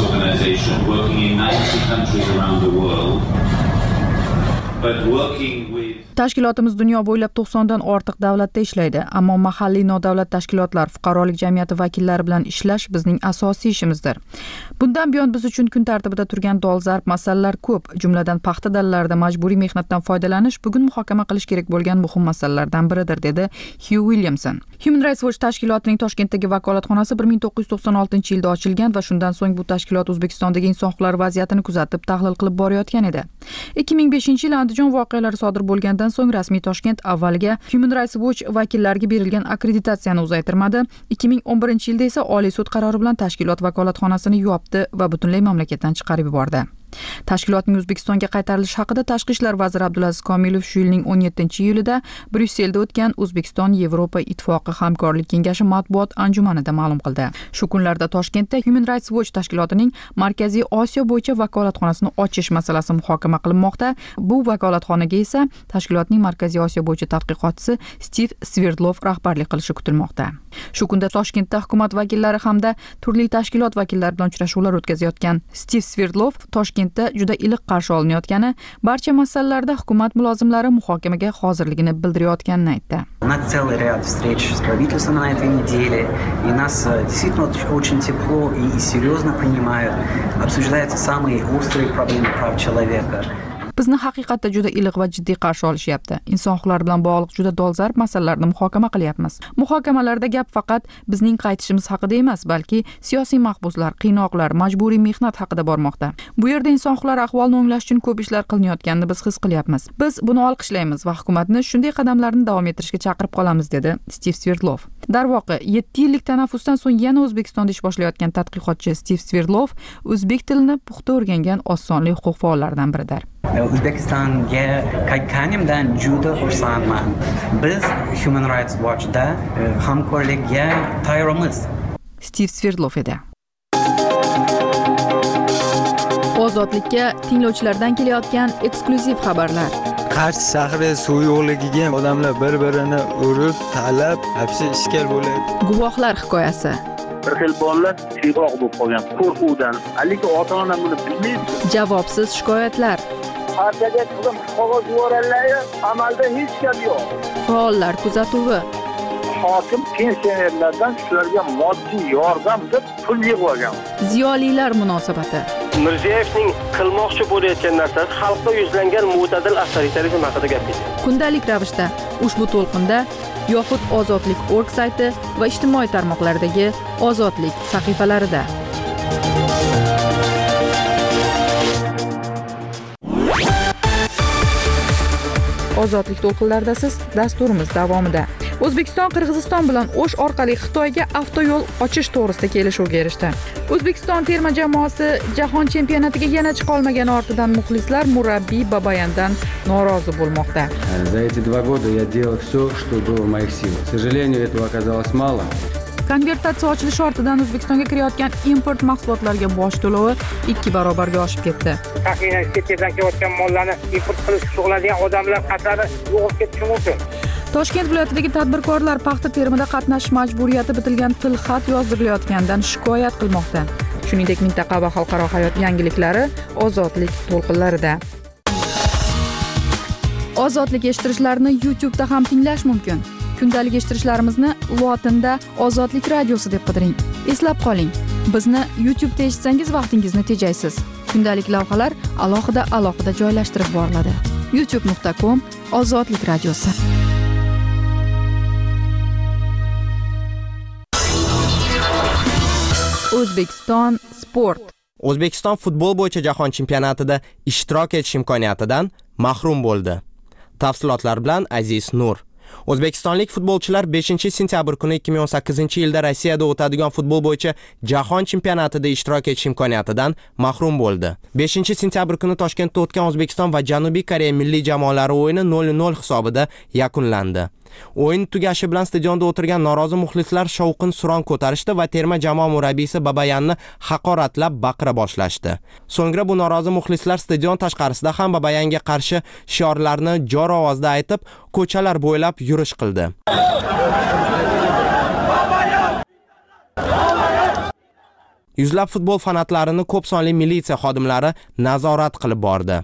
Tashkilotimiz dunyo bo'ylab 90 dan ortiq davlatda ishlaydi, ammo mahalliy nodavlat tashkilotlar, fuqarolik jamiyati vakillari bilan ishlash bizning asosiy ishimizdir. Bundan buyon biz uchun kun tartibida turgan dolzarb masalalar ko'p, jumladan paxta dallarida majburiy mehnatdan foydalanish bugun muhokama qilish kerak bo'lgan muhim masalalardan biridir, dedi Hugh Williamson. Human Rights Watch tashkilotining Toshkentdagi vakolatxonasi 1996-yilda ochilgan va shundan so'ng bu tashkilot O'zbekistondagi inson huquqlari vaziyatini kuzatib, tahlil qilib borayotgan edi. 2005-yil Andijon voqealari sodir bo'lgandan so'ng rasmiy Toshkent avvaliga Human Rights Watch vakillariga berilgan akkreditatsiyani uzaytirmadi. 2011-yilda esa Oliy sud qarori bilan tashkilot vakolatxonasini yopdi va butunlay mamlakatdan chiqarib yubordi. Tashkilotning O'zbekistonga qaytarilishi haqida Tashqi ishlar vaziri Abdulaziz Komilov shu yilning 17-iyulida Bryusselda o'tgan O'zbekiston Yevropa ittifoqi hamkorlik kengashi matbuot anjumanida ma'lum qildi. Shu kunlarda Toshkentda Human Rights Watch tashkilotining Markaziy Osiyo bo'yicha vakolatxonasini ochish masalasi muhokama qilinmoqda. Bu vakolatxonaga esa tashkilotning Markaziy Osiyo bo'yicha tadqiqotchisi Steve Sverdlov rahbarlik qilishi kutilmoqda. Shu kunda Toshkentda hukumat vakillari hamda turli tashkilot vakillari bilan uchrashuvlar o'tkazayotgan Steve Sverdlov Toshkentda juda iliq qarshi olinayotgani, barcha masalalarda hukumat mulozimlari muhokamaga hozirligini bildirayotganini aytdi. У нас целый ряд встреч с правительством на этой неделе, и нас действительно очень тепло и серьезно принимают. Обсуждаются самые острые проблемы прав человека. Bizni haqiqatda juda iliq va jiddiy qarshi olishyapti. Inson huquqlari bilan bog'liq juda dolzarb masalalarni muhokama qilyapmiz. Muhokamalarda gap faqat bizning qaytishimiz haqida emas, balki siyosiy mahbuslar, qiynoqlar, majburiy mehnat haqida bormoqda. Bu yerda inson huquqlari ahvolini o'nglash uchun ko'p ishlar qilinayotganini biz his qilyapmiz. Biz buni olqishlaymiz va hukumatni shunday qadamlarni davom ettirishga chaqirib qolamiz, dedi Steve Sverdlov. Darvoqe, 7 yillik tanaffusdan so'ng yana O'zbekistonda ish boshlayotgan tadqiqotchi Steve Sverdlov o'zbek tilini puxta o'rgangan osonli huquq faollaridan biridir. O'zbekistonga qaytganimdan juda xursandman. Biz Human Rights Watch'da hamkorlikka tayyormiz. Stiv Sverdlov edi. Ozodlikka tinglovchilardan kelayotgan eksklyuziv xabarlar. Qarshi shahri suv yo'qligiga odamlar bir-birini urib, talab, hapsi ishkal bo'ladi. Guvohlar hikoyasi. Bir xil bolalar siyg'oq bo'lib qolgan qo'rquvdan, lekin ota-ona buni bilmaydi. Javobsiz shikoyatlar. Partiyaga qizim qog'oz yuborganlar, amalda hech gap yo'q. Faollar kuzatuvi. Hokim pensionerlardan shularga moddiy yordam deb pul yig'ib olgan. Ziyolilar munosabati. Mirziyoyevning qilmoqchi bo'layotgan narsasi xalqda yuzlangan mo'tadil avtoritarizm haqida gapirdi. Kundalik ravishda ushbu to'lqinda yoxud Ozodlik.org sayti va ijtimoiy tarmoqlardagi Ozodlik sahifalarida. Ozodlik to'lqinlarida siz dasturimiz davomida. O'zbekiston Qirg'iziston bilan O'sh orqali Xitoyga avtoyo'l ochish to'g'risida kelishuvga erishdi. O'zbekiston terma jamoasi jahon chempionatiga yana chiqa olmagan ortidan muxlislar murabbiy Babayandan norozi bo'lmoqda. За эти 2 года я делал все, что было в моих силах. К сожалению, этого оказалось мало. Konvertatsiya ochilishi ortidan O'zbekistonga kirayotgan import mahsulotlarga boj to'lovi 2 barobarga oshib ketdi. Taxminan chetdan kelayotgan mollarni import qilish shug'ullanadigan odamlar qatori yo'qolib ketishi mumkin. Toshkent viloyatidagi tadbirkorlar paxta terimida qatnashish majburiyati bitilgan tilxat yozdirilayotganidan shikoyat qilmoqda. Shuningdek, mintaqa va xalqaro hayot yangiliklari Ozodlik to'lqinlarida. Ozodlik eshittirishlarni YouTube'da ham tinglash mumkin. Kundalik eshittirishlarimizni lotinda Ozodlik radiosi deb qidiring. Eslab qoling, bizni YouTube'da eshitsangiz vaqtingizni tejaysiz. Kundalik lavhalar alohida joylashtirib boriladi. youtube.com Ozodlik radiosi. O'zbekiston sport. O'zbekiston futbol bo'yicha jahon chempionatida ishtirok etish imkoniyatidan mahrum bo'ldi. Tafsilotlar bilan Aziz Nur. O'zbekistonlik futbolchilar 5-sentyabr kuni 2018-yilda Rossiyada o'tadigan futbol bo'yicha jahon chempionatida ishtirok etish imkoniyatidan mahrum bo'ldi. 5-sentyabr kuni Toshkentda o'tgan O'zbekiston va Janubiy Koreya milliy jamoalari o'yini 0-0 hisobida yakunlandi. O'yin tugashi bilan stadionda o'tirgan norozi muxlislar shovqin-suron ko'tarishdi va terma jamoa murabbiysi Babayanni haqoratlab baqira boshlashdi. So'ngra bu norozi muxlislar stadion tashqarisida ham Babayanga qarshi shiorlarni jor ovozda aytib, ko'chalar bo'ylab yurish qildi. Yuzlab futbol fanatlarini ko'p sonli militsiya xodimlari nazorat qilib bordi.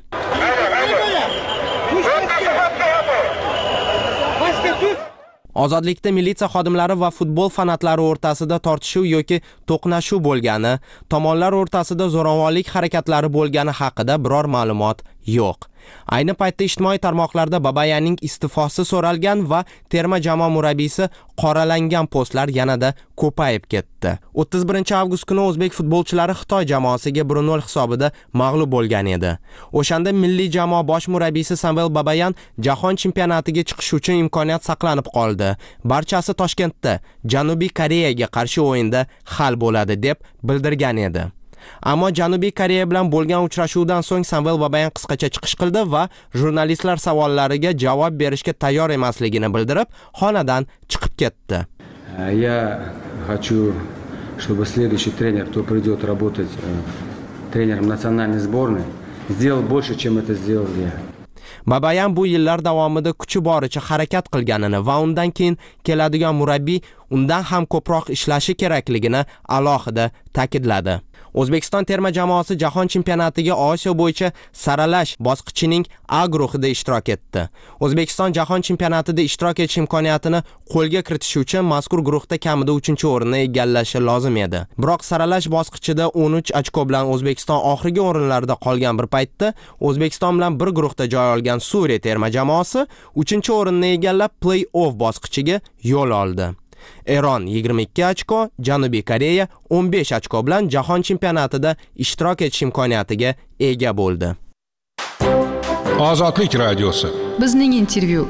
Ozodlikda militsiya xodimlari va futbol fanatlari o'rtasida tortishuv yoki to'qnashuv bo'lgani, tomonlar o'rtasida zo'ravonlik harakatlari bo'lgani haqida biror ma'lumot yo'q. Ayni paytda ijtimoiy tarmoqlarda Babayanning iste'fosi so'ralgan va terma jamoa murabbiysi qoralangan postlar yanada ko'payib ketdi. 31-avgust kuni o'zbek futbolchilari Xitoy jamoasiga 1-0 hisobida mag'lub bo'lgan edi. O'shanda milliy jamoa bosh murabbiysi Samvel Babayan jahon chempionatiga chiqish uchun imkoniyat saqlanib qoldi. Barchasi Toshkentda Janubiy Koreyaga qarshi o'yinda hal bo'ladi deb bildirgan edi. Ammo Janubiy Koreya bilan bo'lgan uchrashuvdan so'ng Samvel Babayan qisqacha chiqish qildi va jurnalistlar savollariga javob berishga tayyor emasligini bildirib, xonadan chiqib ketdi. Я хочу, чтобы следующий тренер, кто придет работать тренером национальной сборной, сделал больше, чем это сделал я. Babayan bu yillar davomida kuchi boricha harakat qilganini va undan keyin keladigan murabbiy undan ham ko'proq ishlashi kerakligini alohida ta'kidladi. O'zbekiston terma jamoasi jahon chempionatiga Osiyo bo'yicha saralash bosqichining A guruhida ishtirok etdi. O'zbekiston jahon chempionatida ishtirok etish imkoniyatini qo'lga kiritish uchun mazkur guruhda kamida 3-o'rinni egallashi lozim edi. Biroq saralash bosqichida 13 ochko bilan O'zbekiston oxirgi o'rinlarda qolgan bir paytda O'zbekiston bilan bir guruhda joy olgan Suriya terma jamoasi 3-o'rinni egallab play-off bosqichiga yo'l oldi. Eron 22 ochko, Janubiy Koreya 15 ochko bilan jahon chempionatida ishtirok etish imkoniyatiga ega bo'ldi. Ozodlik radiosi. Bizning intervyu.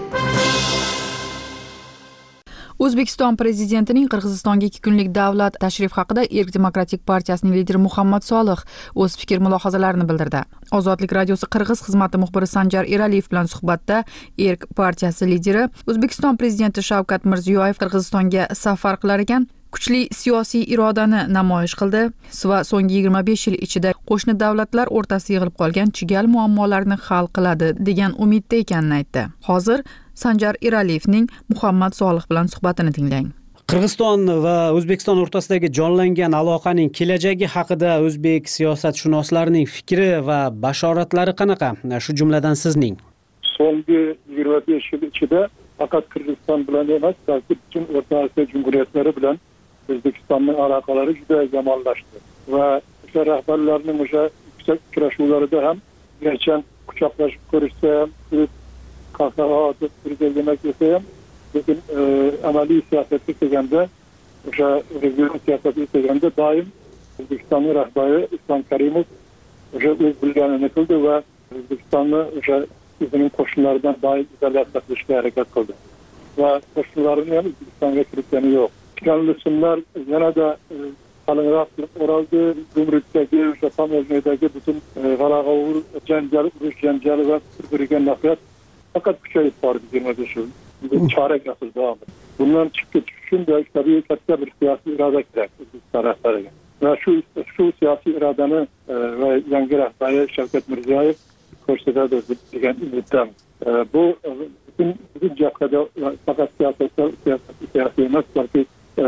O'zbekiston prezidentining Qirg'izistonga 2 kunlik davlat tashrif haqida Erk demokratik partiyasining lideri Muhammad Solih o'z fikr-mulohazalarini bildirdi. Ozodlik radiosi Qirg'iz xizmati muxbiri Sanjar Eraliyev bilan suhbatda Erk partiyasi lideri O'zbekiston prezidenti Shavkat Mirziyoyev Qirg'izistonga safar qilar ekan, kuchli siyosiy irodani namoyish qildi va so'nggi 25 yil ichida qo'shni davlatlar o'rtasida yig'ilib qolgan chigal muammolarni hal qiladi degan umidda ekanini aytdi. Hozir Sanjar Eraliyevning Muhammad Solih bilan suhbatini tinglang. Qirg'iziston va O'zbekiston o'rtasidagi jonlangan aloqaning kelajagi haqida o'zbek siyosatshunoslarining fikri va bashoratlari qanaqa? Shu jumladan sizning. So'nggi 25 yil ichida faqat Qirg'iziston bilan emas, balki butun O'rta Osiyo jumhuriyatlari bilan O'zbekistonning aloqalari juda yomonlashdi va o'sha rahbarlarning o'sha yuksak uchrashuvlarida ham gerçekten quchoqlashib ko'rishsa ham, qahqaha birga yemak yesa ham, lekin amaliy siyosatga kelganda, o'sha regional siyosatga kelganda doim O'zbekistonning rahbari Islom Karimov o'sha o'z bilganini qildi va O'zbekistonni o'sha o'zining qo'shinlaridan doim izolyatsiya qilishga harakat qildi va qo'shinlarini ham O'zbekistonga kiritgani yo'q. Kanlısunlar yanada qalınroq o'raldi. Gumrukdagi o'sha Pamyodagi butun g'alag'ovur, janjal, urush janjali va bir-biriga nafrat faqat kuchayib bordi 25 yil. Chorak asr davomida. Bundan chiqib ketish uchun tabiiy katta bir siyosiy iroda kerak O'zbekiston rahbariga. Va shu siyosiy irodani va yangi rahbari Shavkat Mirziyoyev ko'rsatadi degan umiddaman. Bu butun jabhada faqat siyosiy emas, balki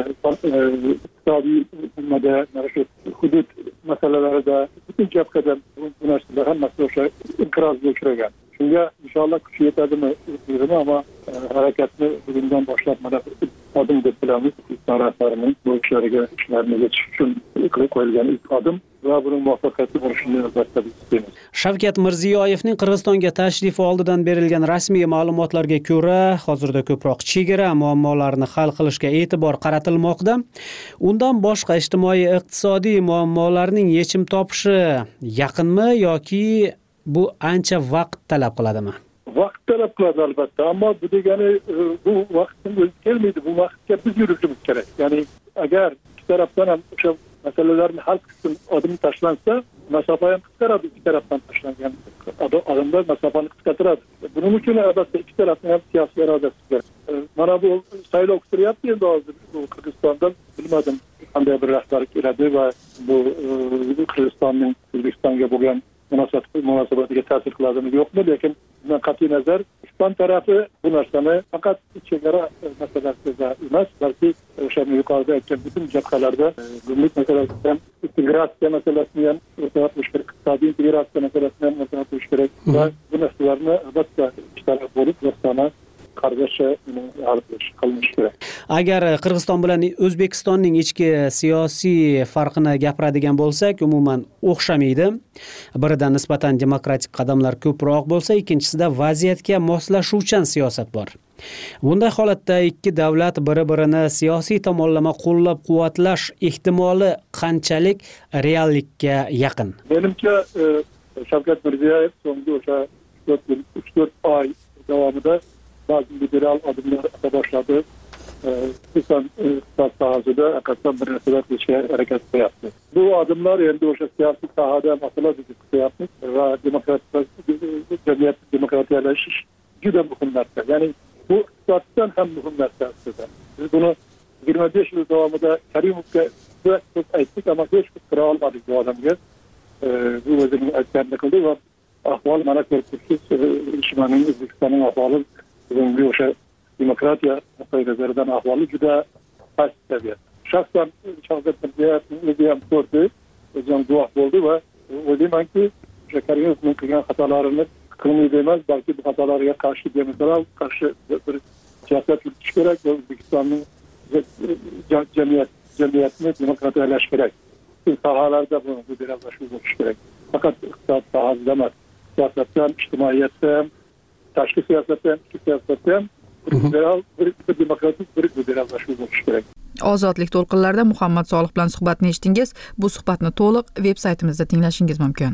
iqtisodiy hudud masalalarida butun jabhada bu narsalar hammasi o'sha inqirozga uchragan. Shunga inshaalloh kuchi yetadimi bilmayman, ammo harakatni bugundan boshlab mana odim deb bilamiz. O'zbekiston rahbarining bu ishlarni yechish uchun qo'yilgan ilk odim va buning muvaffaqiyatli bo'lishini albatta biz istaymiz. Shavkat Mirziyoyevning Qirg'izistonga tashrifi oldidan berilgan rasmiy ma'lumotlarga ko'ra, hozirda ko'proq chegara muammolarini hal qilishga e'tibor qaratilmoqda. Undan boshqa ijtimoiy iqtisodiy muammolarning yechim topishi yaqinmi yoki bu ancha vaqt talab qiladimi? Vaqt talab qiladi albatta, ammo bu degani bu vaqtning o'zi kelmaydi. Bu vaqtga biz yurishimiz kerak. Ya'ni agar ikki tarafdan ham o'sha masalalarni hal qilishga odim tashlansa, masofa ham qisqaradi. Ikki tarafdan tashlangan odamlar masofani qisqartiradi. Buning uchun albatta ikki tarafning ham siyosiy irodasi kerak. Mana bu saylov kutiryapti endi hozir Qirg'izistondan, bilmadim qanday bir rahbar keladi va bu Qirg'izistonning O'zbekistonga bo'lgan munosabatiga ta'sir qiladimi yo'qmi, lekin bundan qat'iy nazar O'zbekiston tarafi bu narsani faqat chegara masalasida emas, balki o'sha yuqorida aytgan butun jabhalarda gumruk masalasida ham, integratsiya masalasini ham o'rtaga qo'yish kerak, iqtisodiy integratsiya masalasini ham o'rtaga qo'yish kerak va bu narsalarni albatta ikki taraf bo'lib o'rtama qarg'ishi hal qilinishi kerak. Agar Qirg'iziston bilan O'zbekistonning ichki siyosiy farqini gapiradigan bo'lsak, umuman o'xshamaydi. Biridan nisbatan demokratik qadamlar ko'proq bo'lsa, ikkinchisida vaziyatga moslashuvchan siyosat bor. Bunday holatda ikki davlat bir-birini siyosiy tomonlama qo'llab-quvvatlash ehtimoli qanchalik reallikka yaqin? Menimcha Shavkat Mirziyoyev so'nggi o'sha 3-4 oy davomida ba'zi liberal adımlar ata boshladi. Xususan iqtisod sohasida haqiqatan bir narsalar qilishga harakat qilyapti. Bu adımlar endi o'sha siyosiy sohada masala diskutyapmiz va jamiyat demokratiyalashish juda muhim narsa. Ya'ni bu iqtisoddan ham muhim narsa aslida. Biz buni 25 yil davomida Karimovga ko'p aytdik, ammo hech kim qila olmadik bu odamga. Bu o'zining aytganini qildi va ahvol mana ko'rib turibsiz, O'zbekistonning ahvoli bugungi o'sha demokratiya nazaridan ahvoli juda past saviyada. Shaxsan Shavkat Mirziyoyevning o'zi ham ko'rdi, o'zi ham guvoh bo'ldi va o'ylaymanki, o'sha Karimovning qilgan xatolarini qilmaydi emas, balki bu xatolarga qarshi bemalol qarshi bir siyosat yuritish kerak va O'zbekistonning jamiyatni demokratiyalash kerak. Sohalarda bu liberallashuv bo'lishi kerak. Faqat iqtisod sohasida emas, siyosatda ham, ijtimoiyatda ham, tashqi siyosatda ham, ichki siyosatda ham liberal, bir demokratik, bir liberallashuv bo'lishi kerak. Ozodlik to'lqinlarida Muhammad Solih bilan suhbatni eshitdingiz. Bu suhbatni to'liq veb-saytimizda tinglashingiz mumkin.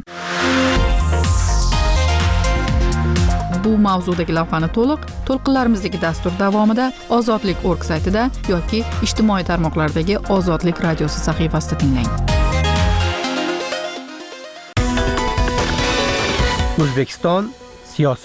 Bu mavzudagi lavhani to'lqinlarimizdagi dastur davomida ozodlik.org saytida yoki ijtimoiy tarmoqlardagi Ozodlik radiosi sahifasida tinglang. O'zbekiston siyosat.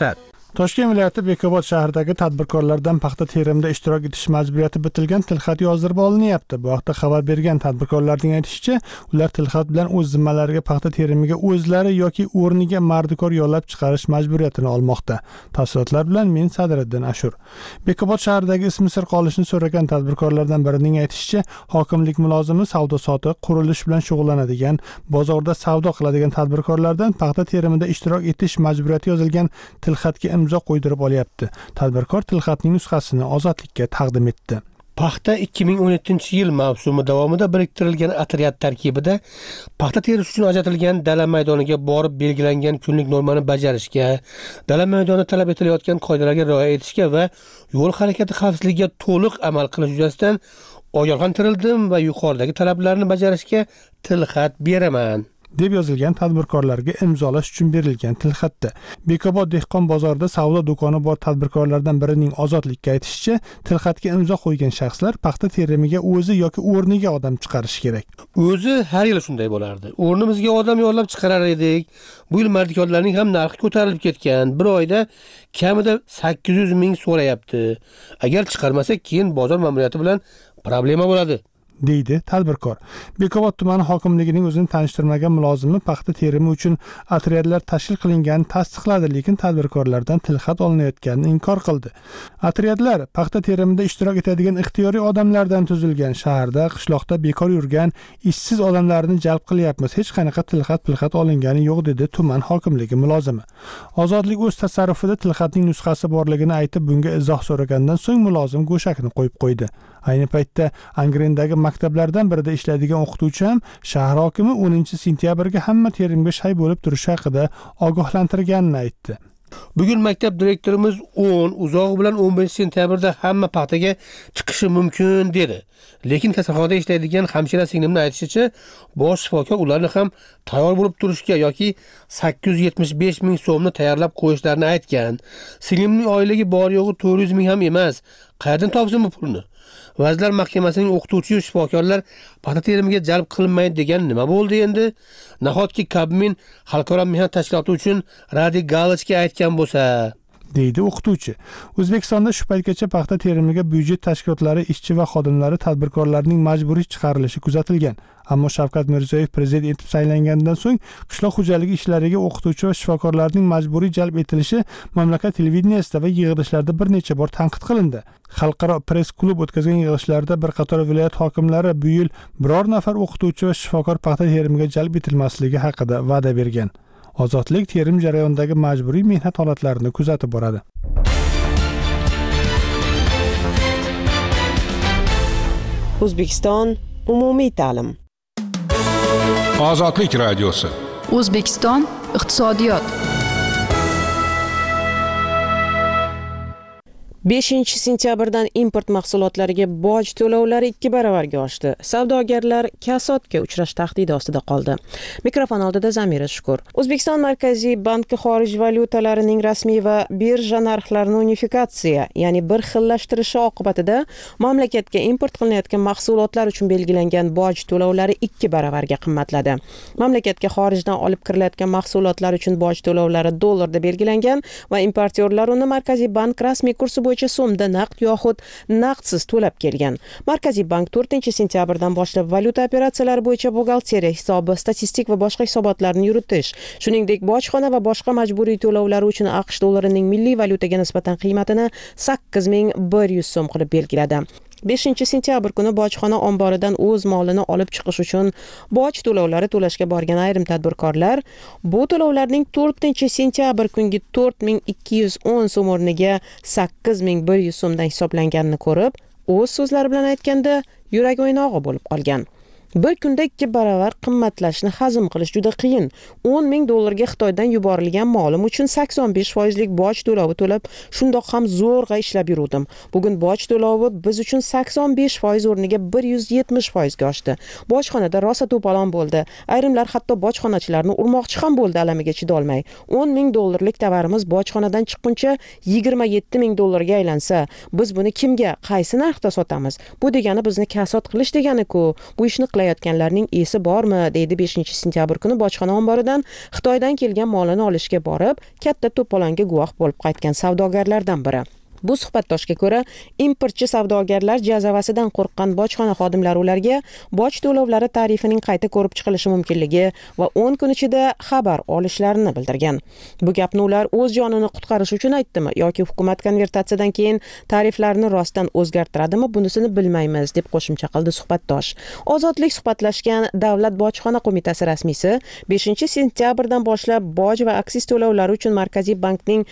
Toshkent viloyati Bekobod shahridagi tadbirkorlardan paxta terimida ishtirok etish majburiyati bitilgan tilxat yozdirib olinyapti. Bu haqda xabar bergan tadbirkorlarning aytishicha, ular tilxat bilan o'z zimmalariga paxta terimiga o'zlari yoki o'rniga mardikor yollab chiqarish majburiyatini olmoqda. Tafsilotlar bilan men Sadriddin Ashur. Bekobod shahridagi ismi sir qolishini so'ragan tadbirkorlardan birining aytishicha, hokimlik mulozimi savdo-sotiq, qurilish bilan shug'ullanadigan, bozorda savdo qiladigan tadbirkorlardan paxta terimida ishtirok etish majburiyati yozilgan tilxatga imzo qo'ydirib olyapti. Tadbirkor tilxatning nusxasini Ozodlikka taqdim etdi. Paxta 2017-yil mavsumi davomida biriktirilgan otryad tarkibida paxta terish uchun ajratilgan dala maydoniga borib belgilangan kunlik normani bajarishga, dala maydonida talab etilayotgan qoidalarga rioya etishga va yo'l harakati xavfsizligiga to'liq amal qilish yuzasidan ogohlantirildim va yuqoridagi talablarni bajarishga tilxat beraman deb yozilgan tadbirkorlarga imzolash uchun berilgan tilxatda. Bekobod dehqon bozorida savdo do'koni bor tadbirkorlardan birining Ozodlikka aytishicha, tilxatga imzo qo'ygan shaxslar paxta terimiga o'zi yoki o'rniga odam chiqarishi kerak. O'zi har yil shunday bo'lardi. O'rnimizga odam yollab chiqarar edik. Bu yil mardikorlarning ham narxi ko'tarilib ketgan. Bir oyda kamida 800 ming so'rayapti. Agar chiqarmasak, keyin bozor ma'muriyati bilan problema bo'ladi, deydi tadbirkor. Bekobod tumani hokimligining o'zini tanishtirmagan mulozimi paxta terimi uchun otryadlar tashkil qilinganini tasdiqladi, lekin tadbirkorlardan tilxat olinayotganini inkor qildi. Otryadlar paxta terimida ishtirok etadigan ixtiyoriy odamlardan tuzilgan, shaharda, qishloqda bekor yurgan ishsiz odamlarni jalb qilyapmiz. Hech qanaqa tilxat olingani yo'q, dedi tuman hokimligi mulozimi. Ozodlik o'z tasarrufida tilxatning nusxasi borligini aytib, bunga izoh so'ragandan so'ng mulozim go'shakni qo'yib qo'ydi. Ayni paytda Angrendagi maktablardan birida ishlaydigan o'qituvchi ham shahar hokimi 10-sentyabrga hamma terimga shay bo'lib turishi haqida ogohlantirganini aytdi. Bugun maktab direktorimiz 10, uzog'i bilan 15-sentyabrda hamma paxtaga chiqishi mumkin dedi. Lekin kasalxonada ishlaydigan hamshira singlimning aytishicha, bosh shifokor ularni ham tayyor bo'lib turishga yoki 875 ming so'mni tayyorlab qo'yishlarini aytgan. Singlimning oilaga bor yo'g'i 400 ming ham emas. Qayerdan topsin bu pulni? Vazirlar Mahkamasining o'qituvchi va shifokorlar paxta terimiga jalb qilinmaydi degan nima bo'ldi endi? Nahotki Kabmin xalqaro mehnat tashkiloti uchun Radi Galochga aytgan bo'lsa, deydi o'qituvchi. O'zbekistonda shu paytgacha paxta terimiga byudjet tashkilotlari ishchi va xodimlari tadbirkorlarning majburiy chiqarilishi kuzatilgan. Ammo Shavkat Mirziyoyev prezident etib saylangandan so'ng qishloq xo'jaligi ishlariga o'qituvchi va shifokorlarning majburiy jalb etilishi mamlakat televideniyasida va yig'ilishlarda bir necha bor tanqid qilindi. Xalqaro press klub o'tkazgan yig'ilishlarda bir qator viloyat hokimlari bu yil biror nafar o'qituvchi va shifokor paxta terimiga jalb etilmasligi haqida va'da bergan. Ozodlik terim jarayonidagi majburiy mehnat holatlarini kuzatib boradi. O'zbekiston umumiy ta'lim. Ozodlik radiosi. O'zbekiston iqtisodiyot. 5-sentyabrdan import mahsulotlariga boj to'lovlari 2 baravarga oshdi. Savdogarlar kasodga uchrash tahdidi ostida qoldi. Mikrofon oldida Zamira Shukur. O'zbekiston Markaziy banki xorij valyutalarining rasmiy va birja narxlarini unifikatsiya, ya'ni bir xillashtirishi oqibatida mamlakatga import qilinayotgan mahsulotlar uchun belgilangan boj to'lovlari 2 baravarga qimmatladi. Mamlakatga xorijdan olib kirilayotgan mahsulotlar uchun boj to'lovlari dollarda belgilangan va importyorlar uni Markaziy bank rasmiy kursi bo'yicha so'mda naqd yoxud naqdsiz to'lab kelgan. Markaziy bank 4-sentyabrdan boshlab valyuta operatsiyalari bo'yicha buxgalteriya hisobi, statistik va boshqa hisobotlarni yuritish, shuningdek bojxona va boshqa majburiy to'lovlar uchun AQSh dollarining milliy valyutaga nisbatan qiymatini 8100 so'm qilib belgiladi. 5-sentyabr kuni bojxona omboridan o'z molini olib chiqish uchun boj to'lovlari to'lashga borgan ayrim tadbirkorlar bu to'lovlarning 4-sentyabr kungi 4210 so'm o'rniga 8100 so'mdan hisoblanganini ko'rib, o'z so'zlari bilan aytganda, yurak o'ynog'i bo'lib qolgan. Bir kunda 2 baravar qimmatlashni hazm qilish juda qiyin. 10 ming dollarga Xitoydan yuborilgan molim uchun 85% boj to'lovi to'lab, shundoq ham zo'rg'a ishlab yurdim. Bugun boj to'lovi biz uchun 85% o'rniga 170% ga oshdi. Bojxonada rosa to'polon bo'ldi. Ayrimlar hatto bojxonachilarni urmoqchi ham bo'ldi alamiga chidolmay. 10 ming dollarlik tovarimiz bojxonadan chiqquncha 27 ming dollarga aylansa, biz buni kimga, qaysi narxda sotamiz? Bu degani bizni kasod qilish degani-ku. Bu ishni qilayotganlarning esi bormi, deydi 5-sentyabr kuni bojxona omboridan Xitoydan kelgan molini olishga borib, katta to'polonga guvoh bo'lib qaytgan savdogarlardan biri. Bu suhbatdoshga ko'ra, importchi savdogarlar jazavasidan qo'rqqan bojxona xodimlari ularga boj to'lovlari tarifining qayta ko'rib chiqilishi mumkinligi va 10 kun ichida xabar olishlarini bildirgan. Bu gapni ular o'z jonini qutqarish uchun aytdimi yoki hukumat konvertatsiyadan keyin tariflarni rostdan o'zgartiradimi, bunisini bilmaymiz, deb qo'shimcha qildi suhbatdosh. Ozodlik suhbatlashgan Davlat bojxona qo'mitasi rasmiysi 5-sentyabrdan boshlab boj va aksiz to'lovlari uchun Markaziy bankning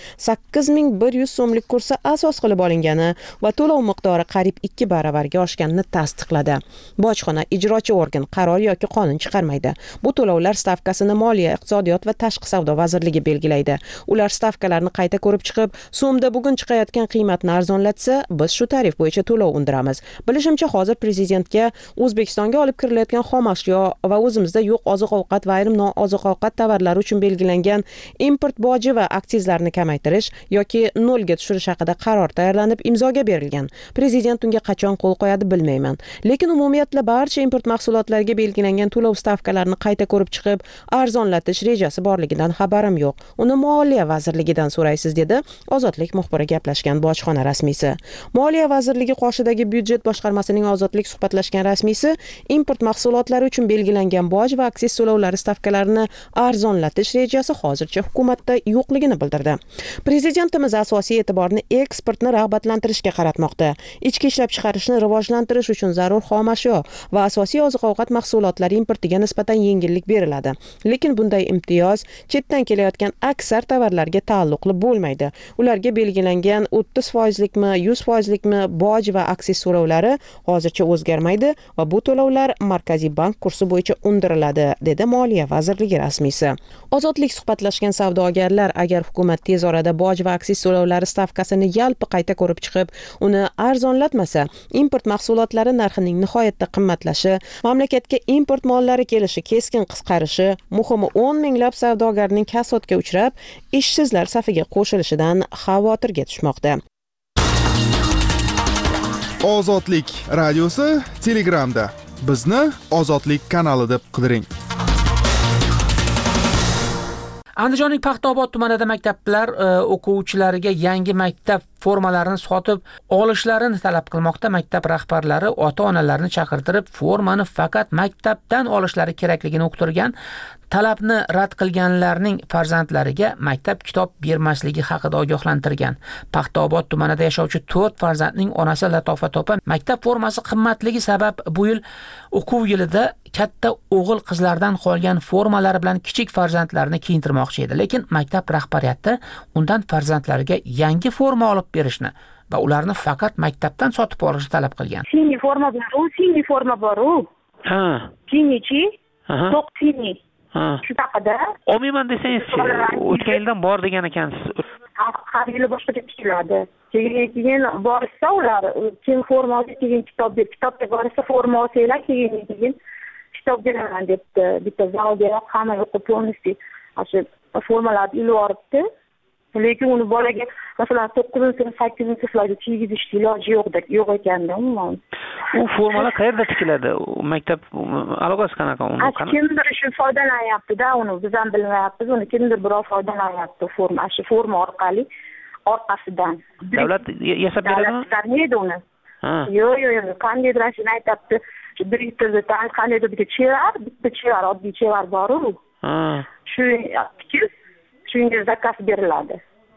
8100 so'mlik kursi asos qilib olingani va to'lov miqdori qariyb 2 baravarga oshganini tasdiqladi. Bojxona ijrochi organ qaror yoki qonun chiqarmaydi. Bu to'lovlar stavkasini Moliya, Iqtisodiyot va Tashqi savdo vazirligi belgilaydi. Ular stavkalarni qayta ko'rib chiqib, so'mda bugun chiqayotgan qiymatni arzonlatsa, biz shu tarif bo'yicha to'lov undiramiz. Bilishimcha, hozir prezidentga O'zbekistonga olib kirilayotgan xom ashyo va o'zimizda yo'q oziq-ovqat va ayrim nooziq-ovqat tovarlari uchun belgilangan import boji va aksizlarni kamaytirish yoki nolga tushirish haqida qaror tayyorlanib imzoga berilgan. Prezident unga qachon qo'l qo'yadi bilmayman. Lekin umumiyatla barcha import mahsulotlariga belgilangan to'lov stavkalarini qayta ko'rib chiqib, arzonlatish rejasi borligidan xabarim yo'q. Uni Moliya vazirligidan so'raysiz, dedi Ozodlik muxbiri gaplashgan bojxona rasmiysi. Moliya vazirligi qoshidagi byudjet boshqarmasining Ozodlik suhbatlashgan rasmiysi import mahsulotlari uchun belgilangan boj va aksiz to'lovlari stavkalarini arzonlatish rejasi hozircha hukumatda yo'qligini bildirdi. Prezidentimiz asosiy e'tiborni eksportni rag'batlantirishga qaratmoqda. Ichki ishlab chiqarishni rivojlantirish uchun zarur xom ashyo va asosiy oziq-ovqat mahsulotlari importiga nisbatan yengillik beriladi. Lekin bunday imtiyoz chetdan kelayotgan aksar tovarlarga taalluqli bo'lmaydi. Ularga belgilangan 30%likmi, 100%likmi boj va aksiz to'lovlari hozircha o'zgarmaydi va bu to'lovlar Markaziy bank kursi bo'yicha undiriladi, dedi Moliya vazirligi rasmiysi. Ozodlik suhbatlashgan savdogarlar agar hukumat tez orada boj va aksiz to'lovlari stavkasini yalpi qayta ko'rib chiqib, uni arzonlatmasa, import mahsulotlari narxining nihoyatda qimmatlashi, mamlakatga import mollari kelishi keskin qisqarishi, muhimi 10 minglab savdogarning kasodga uchrab, ishsizlar safiga qo'shilishidan xavotirga tushmoqda. Ozodlik radiosi Telegramda. Bizni Ozodlik kanali deb qidiring. Andijonning Paxtaobod tumanida maktablar o'quvchilariga yangi maktab formalarini sotib olishlarini talab qilmoqda. Maktab rahbarlari ota-onalarni chaqirtirib, formani faqat maktabdan olishlari kerakligini uqtirgan. Talabni rad qilganlarning farzandlariga maktab kitob bermasligi haqida ogohlantirgan. Paxtaobod tumanida yashovchi 4 farzandning onasi Latofat opa maktab formasi qimmatligi sabab bu yil o'quv yilida katta o'g'il qizlardan qolgan formalari bilan kichik farzandlarini kiyintirmoqchi edi. Lekin maktab rahbariyati undan farzandlariga yangi forma olib berishni va ularni faqat maktabdan sotib olishni talab qilgan. Singi forma bor-u. Ha. Singichi? To'q singi. Shu haqida. Olmayman desangiz-chi, o'tgan yildan bor degan ekansiz. Har yili boshqacha keladi. Keyin borsa ular, keyin forma olib, keyin kitobga borsa forma olsanglar, keyin kitob beraman debdi. Bitta zalga hamma o'qib bo'lmaydi. Shu formalarni ilib olibdi. Lekin uni bolaga masalan 9-sinf, 8-sinflarga kiygizish iloji yo'q ekanda umuman. U formalar qayerda tikiladi? Maktab alogasi qanaqa uni? Kimdir shu foydalanyapti-da, uni biz ham bilmayapmiz. Uni kimdir birov foydalanyapti forma orqali orqasidan. Davlat yasab beradimi? Davlat uni. Yo'q, qandaydir shuni aytibdi. Direktorda qandaydir bitta chevar, oddiy chevar bor-ku. Shu tikib shunga zakaz beriladi.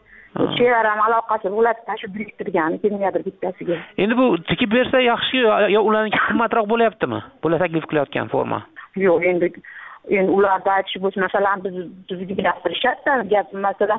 Chevar ham aloqasi bo'ladi shu direktorga, kimgadir bittasiga. Endi bu tikib bersa yaxshi yo ularning qimmatroq bo'lyaptimi? Bular taklif qilayotgan forma. Yo'q, endi ularda aytish bo'lsa, masalan, bizga gapirishadi, gap masalan,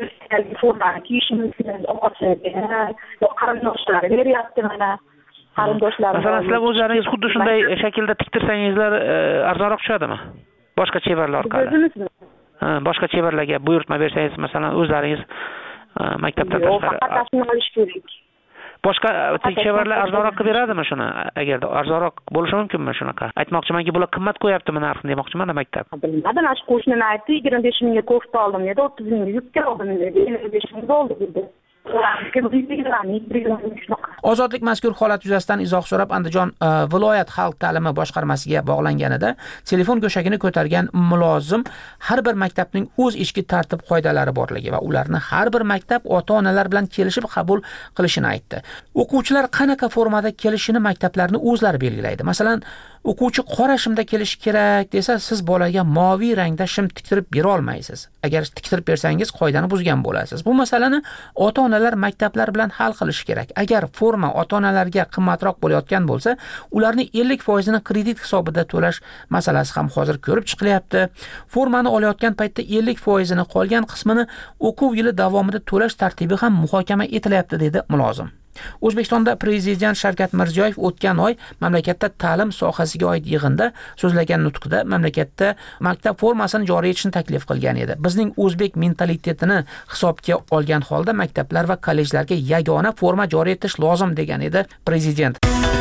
formani kiyishimizni og'asiga, yo qarindoshlar beryapti mana. Qarindoshlar. Masalan, sizlar o'zlaringiz xuddi shunday shaklda tiktirsangizlar arzonroq tushadimi? Boshqa chevarlar orqali. Boshqa chevarlarga buyurtma bersangiz, masalan, o'zlaringiz maktabdan tashqari. Faqat tashini olish kerak. Boshqa chevarlar arzonroq qilib beradimi shuni? Agarda arzonroq bo'lishi mumkinmi shunaqa? Aytmoqchimanki, bular qimmat qo'yaptimi narxini demoqchiman-da maktab. Bilmadim, qo'shnini aytdi, 25 mingga kofta oldim dedi, 30 mingga yubka oldim dedi, 55 ming oldi dedi. Ozodlik mazkur holat yuzasidan izoh so'rab Andijon viloyat xalq ta'limi boshqarmasiga bog'langanida telefon go'shagini ko'targan mulozim har bir maktabning o'z ichki tartib qoidalari borligi va ularni har bir maktab ota-onalar bilan kelishib qabul qilishini aytdi. O'quvchilar qanaqa formada kelishini maktablarni o'zlari belgilaydi. Masalan, o'quvchi qora shimda kelishi kerak desa, siz bolaga moviy rangda shim tiktirib bera olmaysiz. Agar tiktirib bersangiz, qoidani buzgan bo'lasiz. Bu masalani ota-onalar maktablar bilan hal qilish kerak. Agar forma ota-onalarga qimmatroq bo'layotgan bo'lsa, ularni 50% ni kredit hisobida to'lash masalasi ham hozir ko'rib chiqilyapti. Formani olayotgan paytda 50% ni qolgan qismini o'quv yili davomida to'lash tartibi ham muhokama etilyapti, dedi mulozim. O'zbekistonda Prezident Shavkat Mirziyoyev o'tgan oy mamlakatda ta'lim sohasiga oid yig'inda so'zlagan nutqida mamlakatda maktab formasini joriy etishni taklif qilgan edi. Bizning o'zbek mentalitetini hisobga olgan holda maktablar va kollejlarga yagona forma joriy etish lozim degan edi prezident.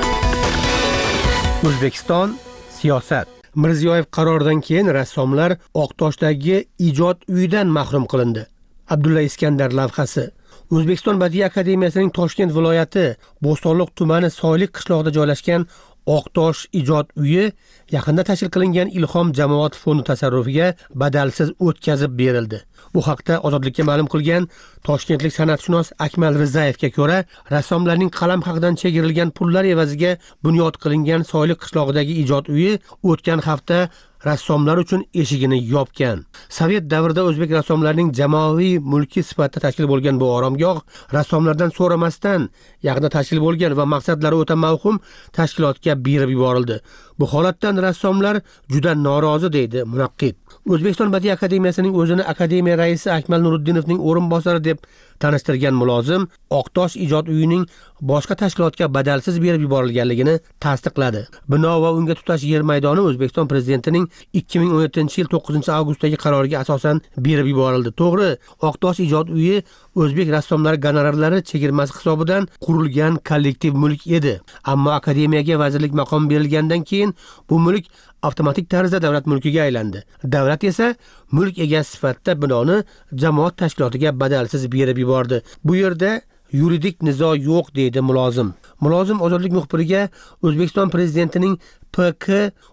O'zbekiston siyosat. Mirziyoyev qaroridan keyin rassomlar Oqtoshdagi ijod uyidan mahrum qilindi. Abdulla Iskandar lavhasi. O'zbekiston Badiiy akademiyasining Toshkent viloyati Bo'stonliq tumani Soylik qishlog'ida joylashgan Oqtosh ijod uyi yaqinda tashkil qilingan Ilhom jamoat fondi tasarrufiga badalsiz o'tkazib berildi. Bu haqda Ozodlikka ma'lum qilgan toshkentlik san'atshunos Akmal Rizayevga ko'ra, rassomlarning qalam haqidan chegirilgan pullar evaziga bunyod qilingan Soylik qishlog'idagi ijod uyi o'tgan hafta rassomlar uchun eshigini yopgan. Sovet davrida o'zbek rassomlarining jamoaviy mulki sifatida tashkil bo'lgan bu oromgoh rassomlardan so'ramasdan yaqinda tashkil bo'lgan va maqsadlari o'ta mavhum tashkilotga berib yuborildi. Bu holatdan rassomlar juda norozi, deydi munaqqib. O'zbekiston Badiiy akademiyasining o'zini akademiya raisi Akmal Nuruddinovning o'rinbosari deb tanishtirgan mulozim Oqtosh ijod uyining boshqa tashkilotga badalsiz berib yuborilganligini tasdiqladi. Bino va unga tutash yer maydoni O'zbekiston prezidentining 2017-yil 9-avgustdagi qaroriga asosan berib yuborildi. To'g'ri, Oqtosh ijod uyi o'zbek rassomlari gonorarlari chegirmasi hisobidan qurilgan kollektiv mulk edi. Ammo akademiyaga vazirlik maqomi berilgandan keyin bu mulk avtomatik tarzda davlat mulkiga aylandi. Davlat esa mulk egasi sifatida binoni jamoat tashkilotiga badalsiz berib yubordi. Bu yerda yuridik nizo yo'q, deydi mulozim. Mulozim Ozodlik muxbiriga O'zbekiston prezidentining PK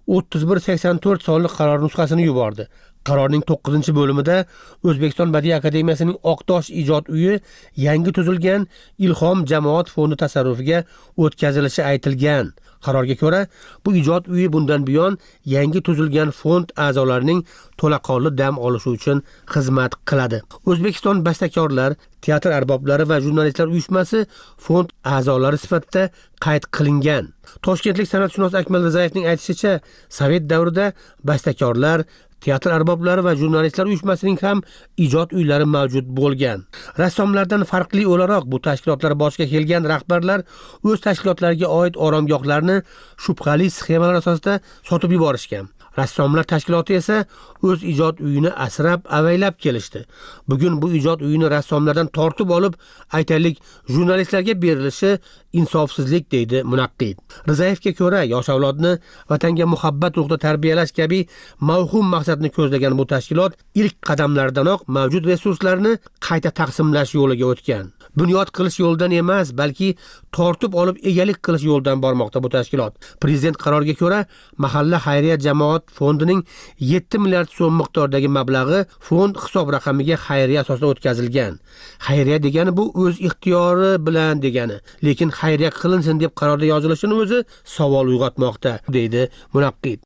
3184 sonli qaror nusxasini yubordi. Qarorning 9-bo'limida O'zbekiston Badiiy akademiyasining Oqtosh ijod uyi yangi tuzilgan Ilhom jamoat fondi tasarrufiga o'tkazilishi aytilgan. Qarorga ko'ra, bu ijod uyi bundan buyon yangi tuzilgan fond a'zolarining to'laqonli dam olishi uchun xizmat qiladi. O'zbekiston bastakorlar, teatr arboblari va jurnalistlar uyushmasi fond a'zolari sifatida qayd qilingan. Toshkentlik san'atshunos Akmal Rizayevning aytishicha, Sovet davrida bastakorlar, teatr arboblari va jurnalistlar uyushmasining ham ijod uylari mavjud bo'lgan. Rassomlardan farqli o'laroq bu tashkilotlar boshiga kelgan rahbarlar o'z tashkilotlariga oid oromgohlarni shubhali sxemalar asosida sotib yuborishgan. Rassomlar tashkiloti esa o'z ijod uyini asrab avaylab kelishdi. Bugun bu ijod uyini rassomlardan tortib olib, aytaylik, jurnalistlarga berilishi insofsizlik, deydi munaqqib. Rizayevga ko'ra, yosh avlodni vatanga muhabbat ruhida tarbiyalash kabi mavhum maqsadni ko'zlagan bu tashkilot ilk qadamlardanoq mavjud resurslarni qayta taqsimlash yo'liga o'tgan. Bunyod qilish yo'ldan emas, balki tortib olib egalik qilish yo'ldan bormoqda bu tashkilot. Prezident qaroriga ko'ra, mahalla xayriya jamoat fondining 7 milliard so'm miqdoridagi mablag'i fond hisob raqamiga xayriya asosida o'tkazilgan. Xayriya degani bu o'z ixtiyori bilan degani, lekin xayriya qilinsin deb qarorda yozilishini o'zi savol uyg'otmoqda, deydi munaqqib.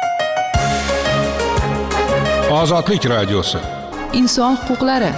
Ozodlik radiosi. Inson huquqlari.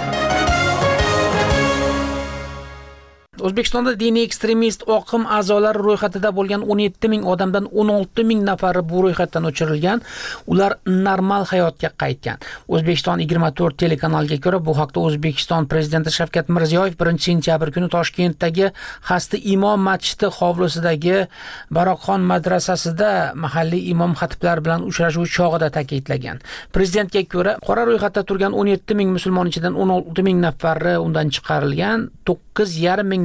O'zbekistonda diniy ekstremist oqim a'zolari ro'yxatida bo'lgan 17 ming odamdan 16 ming nafari bu ro'yxatdan o'chirilgan. Ular normal hayotga qaytgan. O'zbekiston 24 telekanaliga ko'ra, bu haqda O'zbekiston prezidenti Shavkat Mirziyoyev 1-sentyabr kuni Toshkentdagi Xasti imom masjidi hovlisidagi Baroqxon madrasasida mahalliy imom xatiblar bilan uchrashuv chog'ida ta'kidlagan. Prezidentga ko'ra, qora ro'yxatda turgan 17 ming musulmon ichidan 16 ming nafari undan chiqarilgan, 9,5 ming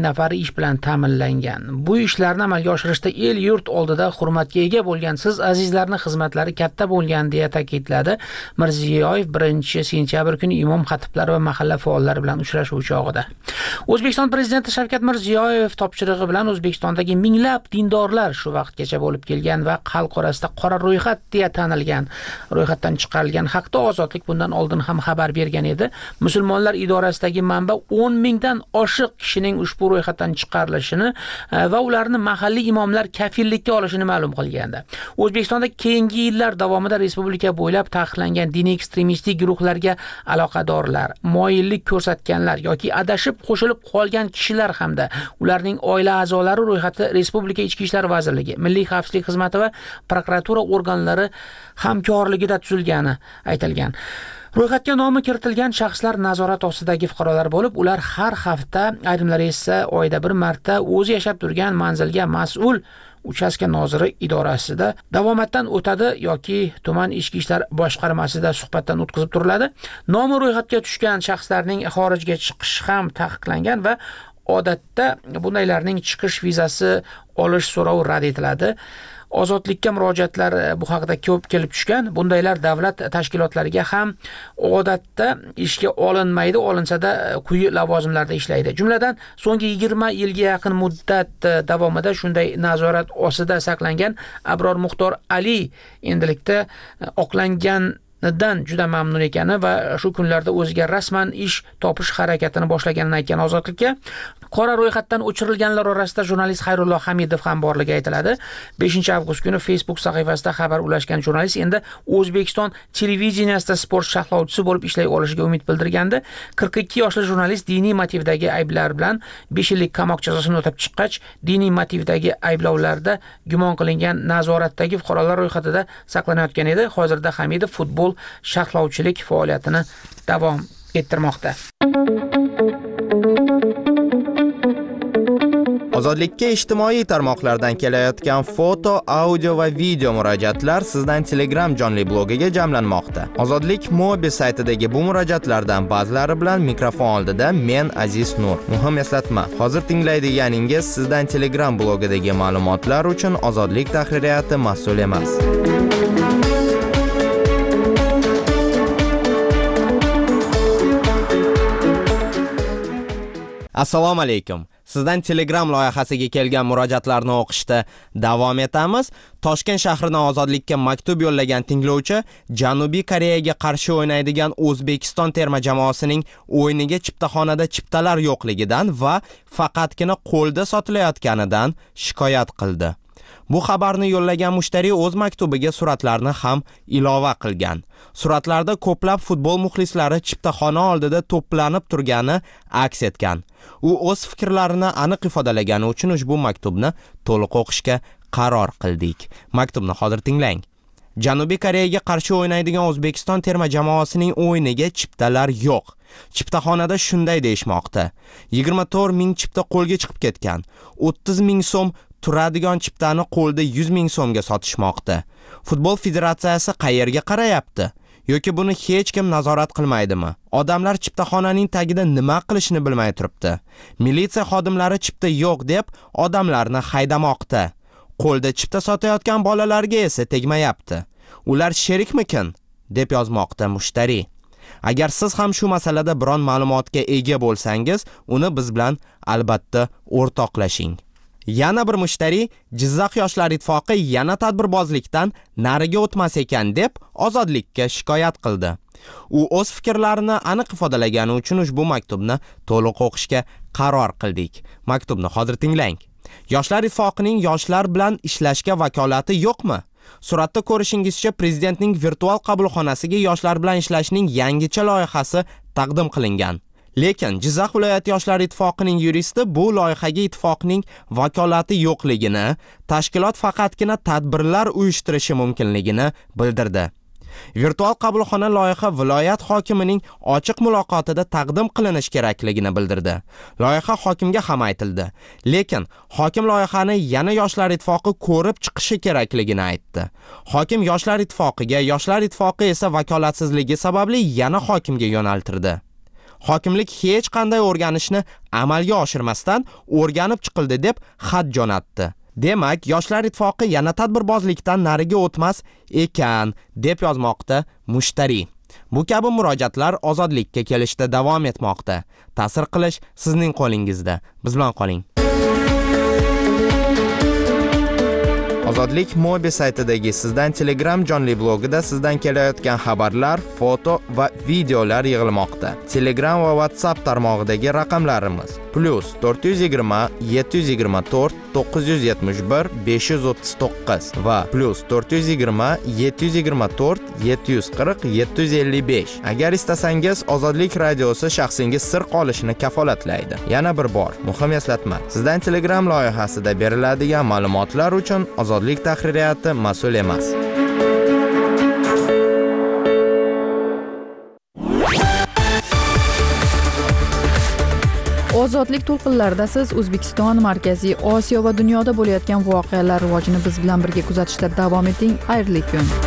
nafari ish bilan ta'minlangan. Bu ishlarni amalga oshirishda el yurt oldida hurmatga ega bo'lgan siz azizlarning xizmatlari katta bo'lgan deya ta'kidladi Mirziyoyev 1-sentyabr kuni imom xatiblar va mahalla faollari bilan uchrashuv chog'ida. O'zbekiston prezidenti Shavkat Mirziyoyev topshirig'i bilan O'zbekistondagi minglab dindorlar shu vaqtgacha bo'lib kelgan va xalq orasida qora ro'yxat deya tanilgan, ro'yxatdan chiqarilgan haqda Ozodlik bundan oldin ham xabar bergan edi. Musulmonlar idorasidagi manba 10 mingdan oshiq kishining ushbu ro'yxatdan chiqarilishini va ularni mahalliy imomlar kafillikka olishini ma'lum qilgandi. O'zbekistonda keyingi yillar davomida respublika bo'ylab taqiqlangan diniy ekstremistik guruhlarga aloqadorlar, moyillik ko'rsatganlar yoki adashib qo'shilib qolgan kishilar hamda ularning oila a'zolari ro'yxati Respublika Ichki ishlar vazirligi, Milliy xavfsizlik xizmati va prokuratura organlari hamkorligida tuzilgani aytilgan. Ro'yxatga nomi kiritilgan shaxslar nazorat ostidagi fuqarolar bo'lib, ular har hafta, ayrimlari esa oyda bir marta o'zi yashab turgan manzilga mas'ul uchastka noziri idorasida davomatdan o'tadi yoki tuman ichki ishlar boshqarmasida suhbatdan o'tkazib turiladi. Nomi ro'yxatga tushgan shaxslarning xorijga chiqishi ham taqiqlangan va odatda bundaylarning chiqish vizasi olish so'rovi rad etiladi. Ozodlikka murojaatlar bu haqida ko'p kelib tushgan. Bundaylar davlat tashkilotlariga ham odatda ishga olinmaydi, olinsa-da quyi lavozimlarda ishlaydi. Jumladan, so'nggi 20 yilga yaqin muddat davomida shunday nazorat ostida saqlangan Abror Muxtor Ali endilikda oqlangan dan juda mamnun ekani va shu kunlarda o'ziga rasman ish topish harakatini boshlaganini aytgan Ozodlikka. Qora ro'yxatdan o'chirilganlar orasida jurnalist Xayrulloh Hamidov ham borligi aytiladi. 5-avgust kuni Facebook sahifasida xabar ulashgan jurnalist endi O'zbekiston televideniyasida sport sharhlovchisi bo'lib ishlay olishiga umid bildirgandi. 42 yoshli jurnalist diniy motivdagi ayblar bilan 5 yillik qamoq jazosini o'tab chiqqach, diniy motivdagi ayblovlarda gumon qilingan nazoratdagi fuqarolar ro'yxatida saqlanayotgan edi. Hozirda Hamidov futbol sharhlovchilik faoliyatini davom ettirmoqda. Ozodlikka ijtimoiy tarmoqlardan kelayotgan foto, audio va video murojaatlar sizdan Telegram jonli blogiga jamlanmoqda. Ozodlik mobil saytidagi bu murojaatlardan ba'zilari bilan mikrofon oldida men Aziz Nur. Muhim eslatma, hozir tinglaydiganingiz sizdan Telegram blogidagi ma'lumotlar uchun Ozodlik tahririyati mas'ul emas. Assalomu alaykum. Sizdan Telegram loyihasiga kelgan murojaatlarni o'qishda davom etamiz. Toshkent shahridan Ozodlikka maktub yo'llagan tinglovchi Janubiy Koreyaga qarshi o'ynaydigan O'zbekiston terma jamoasining o'yiniga chiptaxonada chiptalar yo'qligidan va faqatgina qo'lda sotilayotganidan shikoyat qildi. Bu xabarni yo'llagan mushtariy o'z maktubiga suratlarni ham ilova qilgan. Suratlarda ko'plab futbol muxlislari chiptaxona oldida to'planib turgani aks etgan. U o'z fikrlarini aniq ifodalagani uchun ushbu maktubni to'liq o'qishga qaror qildik. Maktubni hozir tinglang. Janubiy Koreyaga qarshi o'ynaydigan O'zbekiston terma jamoasining o'yiniga chiptalar yo'q. Chiptaxonada shunday deyishmoqda. 24 ming chipta qo'lga chiqib ketgan. 30 ming so'm turadigan chiptani qo'lda 100 ming so'mga sotishmoqda. Futbol federatsiyasi qayerga qarayapti? Yoki buni hech kim nazorat qilmaydimi? Odamlar chiptaxonaning tagida nima qilishini bilmay turibdi. Militsiya xodimlari chipta yo'q deb odamlarni haydamoqda. Qo'lda chipta sotayotgan bolalarga esa tegmayapti. Ular sherikmikin? deb yozmoqda mushtariy. Agar siz ham shu masalada biron ma'lumotga ega bo'lsangiz, uni biz bilan albatta o'rtoqlashing. Yana bir mushtariy Jizzax yoshlar ittifoqi yana tadbirbozlikdan nariga o'tmas ekan deb Ozodlikka shikoyat qildi. U o'z fikrlarini aniq ifodalagani uchun ushbu maktubni to'liq o'qishga qaror qildik. Maktubni hozir tinglang. Yoshlar ittifoqining yoshlar bilan ishlashga vakolati yo'qmi? Suratda ko'rishingizcha prezidentning virtual qabulxonasiga yoshlar bilan ishlashning yangicha loyihasi taqdim qilingan. Lekin Jizzax viloyat yoshlar ittifoqining yuristi bu loyihaga ittifoqning vakolati yo'qligini, tashkilot faqatgina tadbirlar uyushtirishi mumkinligini bildirdi. Virtual qabulxona loyiha viloyat hokimining ochiq muloqotida taqdim qilinish kerakligini bildirdi. Loyiha hokimga ham aytildi. Lekin hokim loyihani yana yoshlar ittifoqi ko'rib chiqishi kerakligini aytdi. Hokim yoshlar ittifoqiga, yoshlar ittifoqi esa vakolatsizligi sababli yana hokimga yo'naltirdi. hokimlik hech qanday o'rganishni amalga oshirmasdan o'rganib chiqildi deb xat jo'natdi. Demak, Yoshlar ittifoqi yana tadbirbozlikdan nariga o'tmas ekan, deb yozmoqda Mushtari. Bu kabi murojaatlar ozodlikka kelishda davom etmoqda. Ta'sir qilish sizning qo'lingizda. Biz bilan qoling. Ozodlik Mobi saytidagi sizdan Telegram jonli blogida sizdan kelayotgan xabarlar, foto va videolar yig'ilmoqda. Telegram va WhatsApp tarmog'idagi raqamlarimiz +420 724 971 539 va +420 724 740 755. Agar istasangiz, Ozodlik radiosi shaxsingiz sir qolishini kafolatlaydi. Yana bir bor, muhim eslatma. Sizdan Telegram loyihasida beriladigan ma'lumotlar uchun Ozodlik tahririyati mas'ul emas. Ozodlik to'lqinlarida siz O'zbekiston, Markaziy Osiyo va dunyoda bo'layotgan voqealar rivojini biz bilan birga kuzatishda davom eting. Xayrli kun.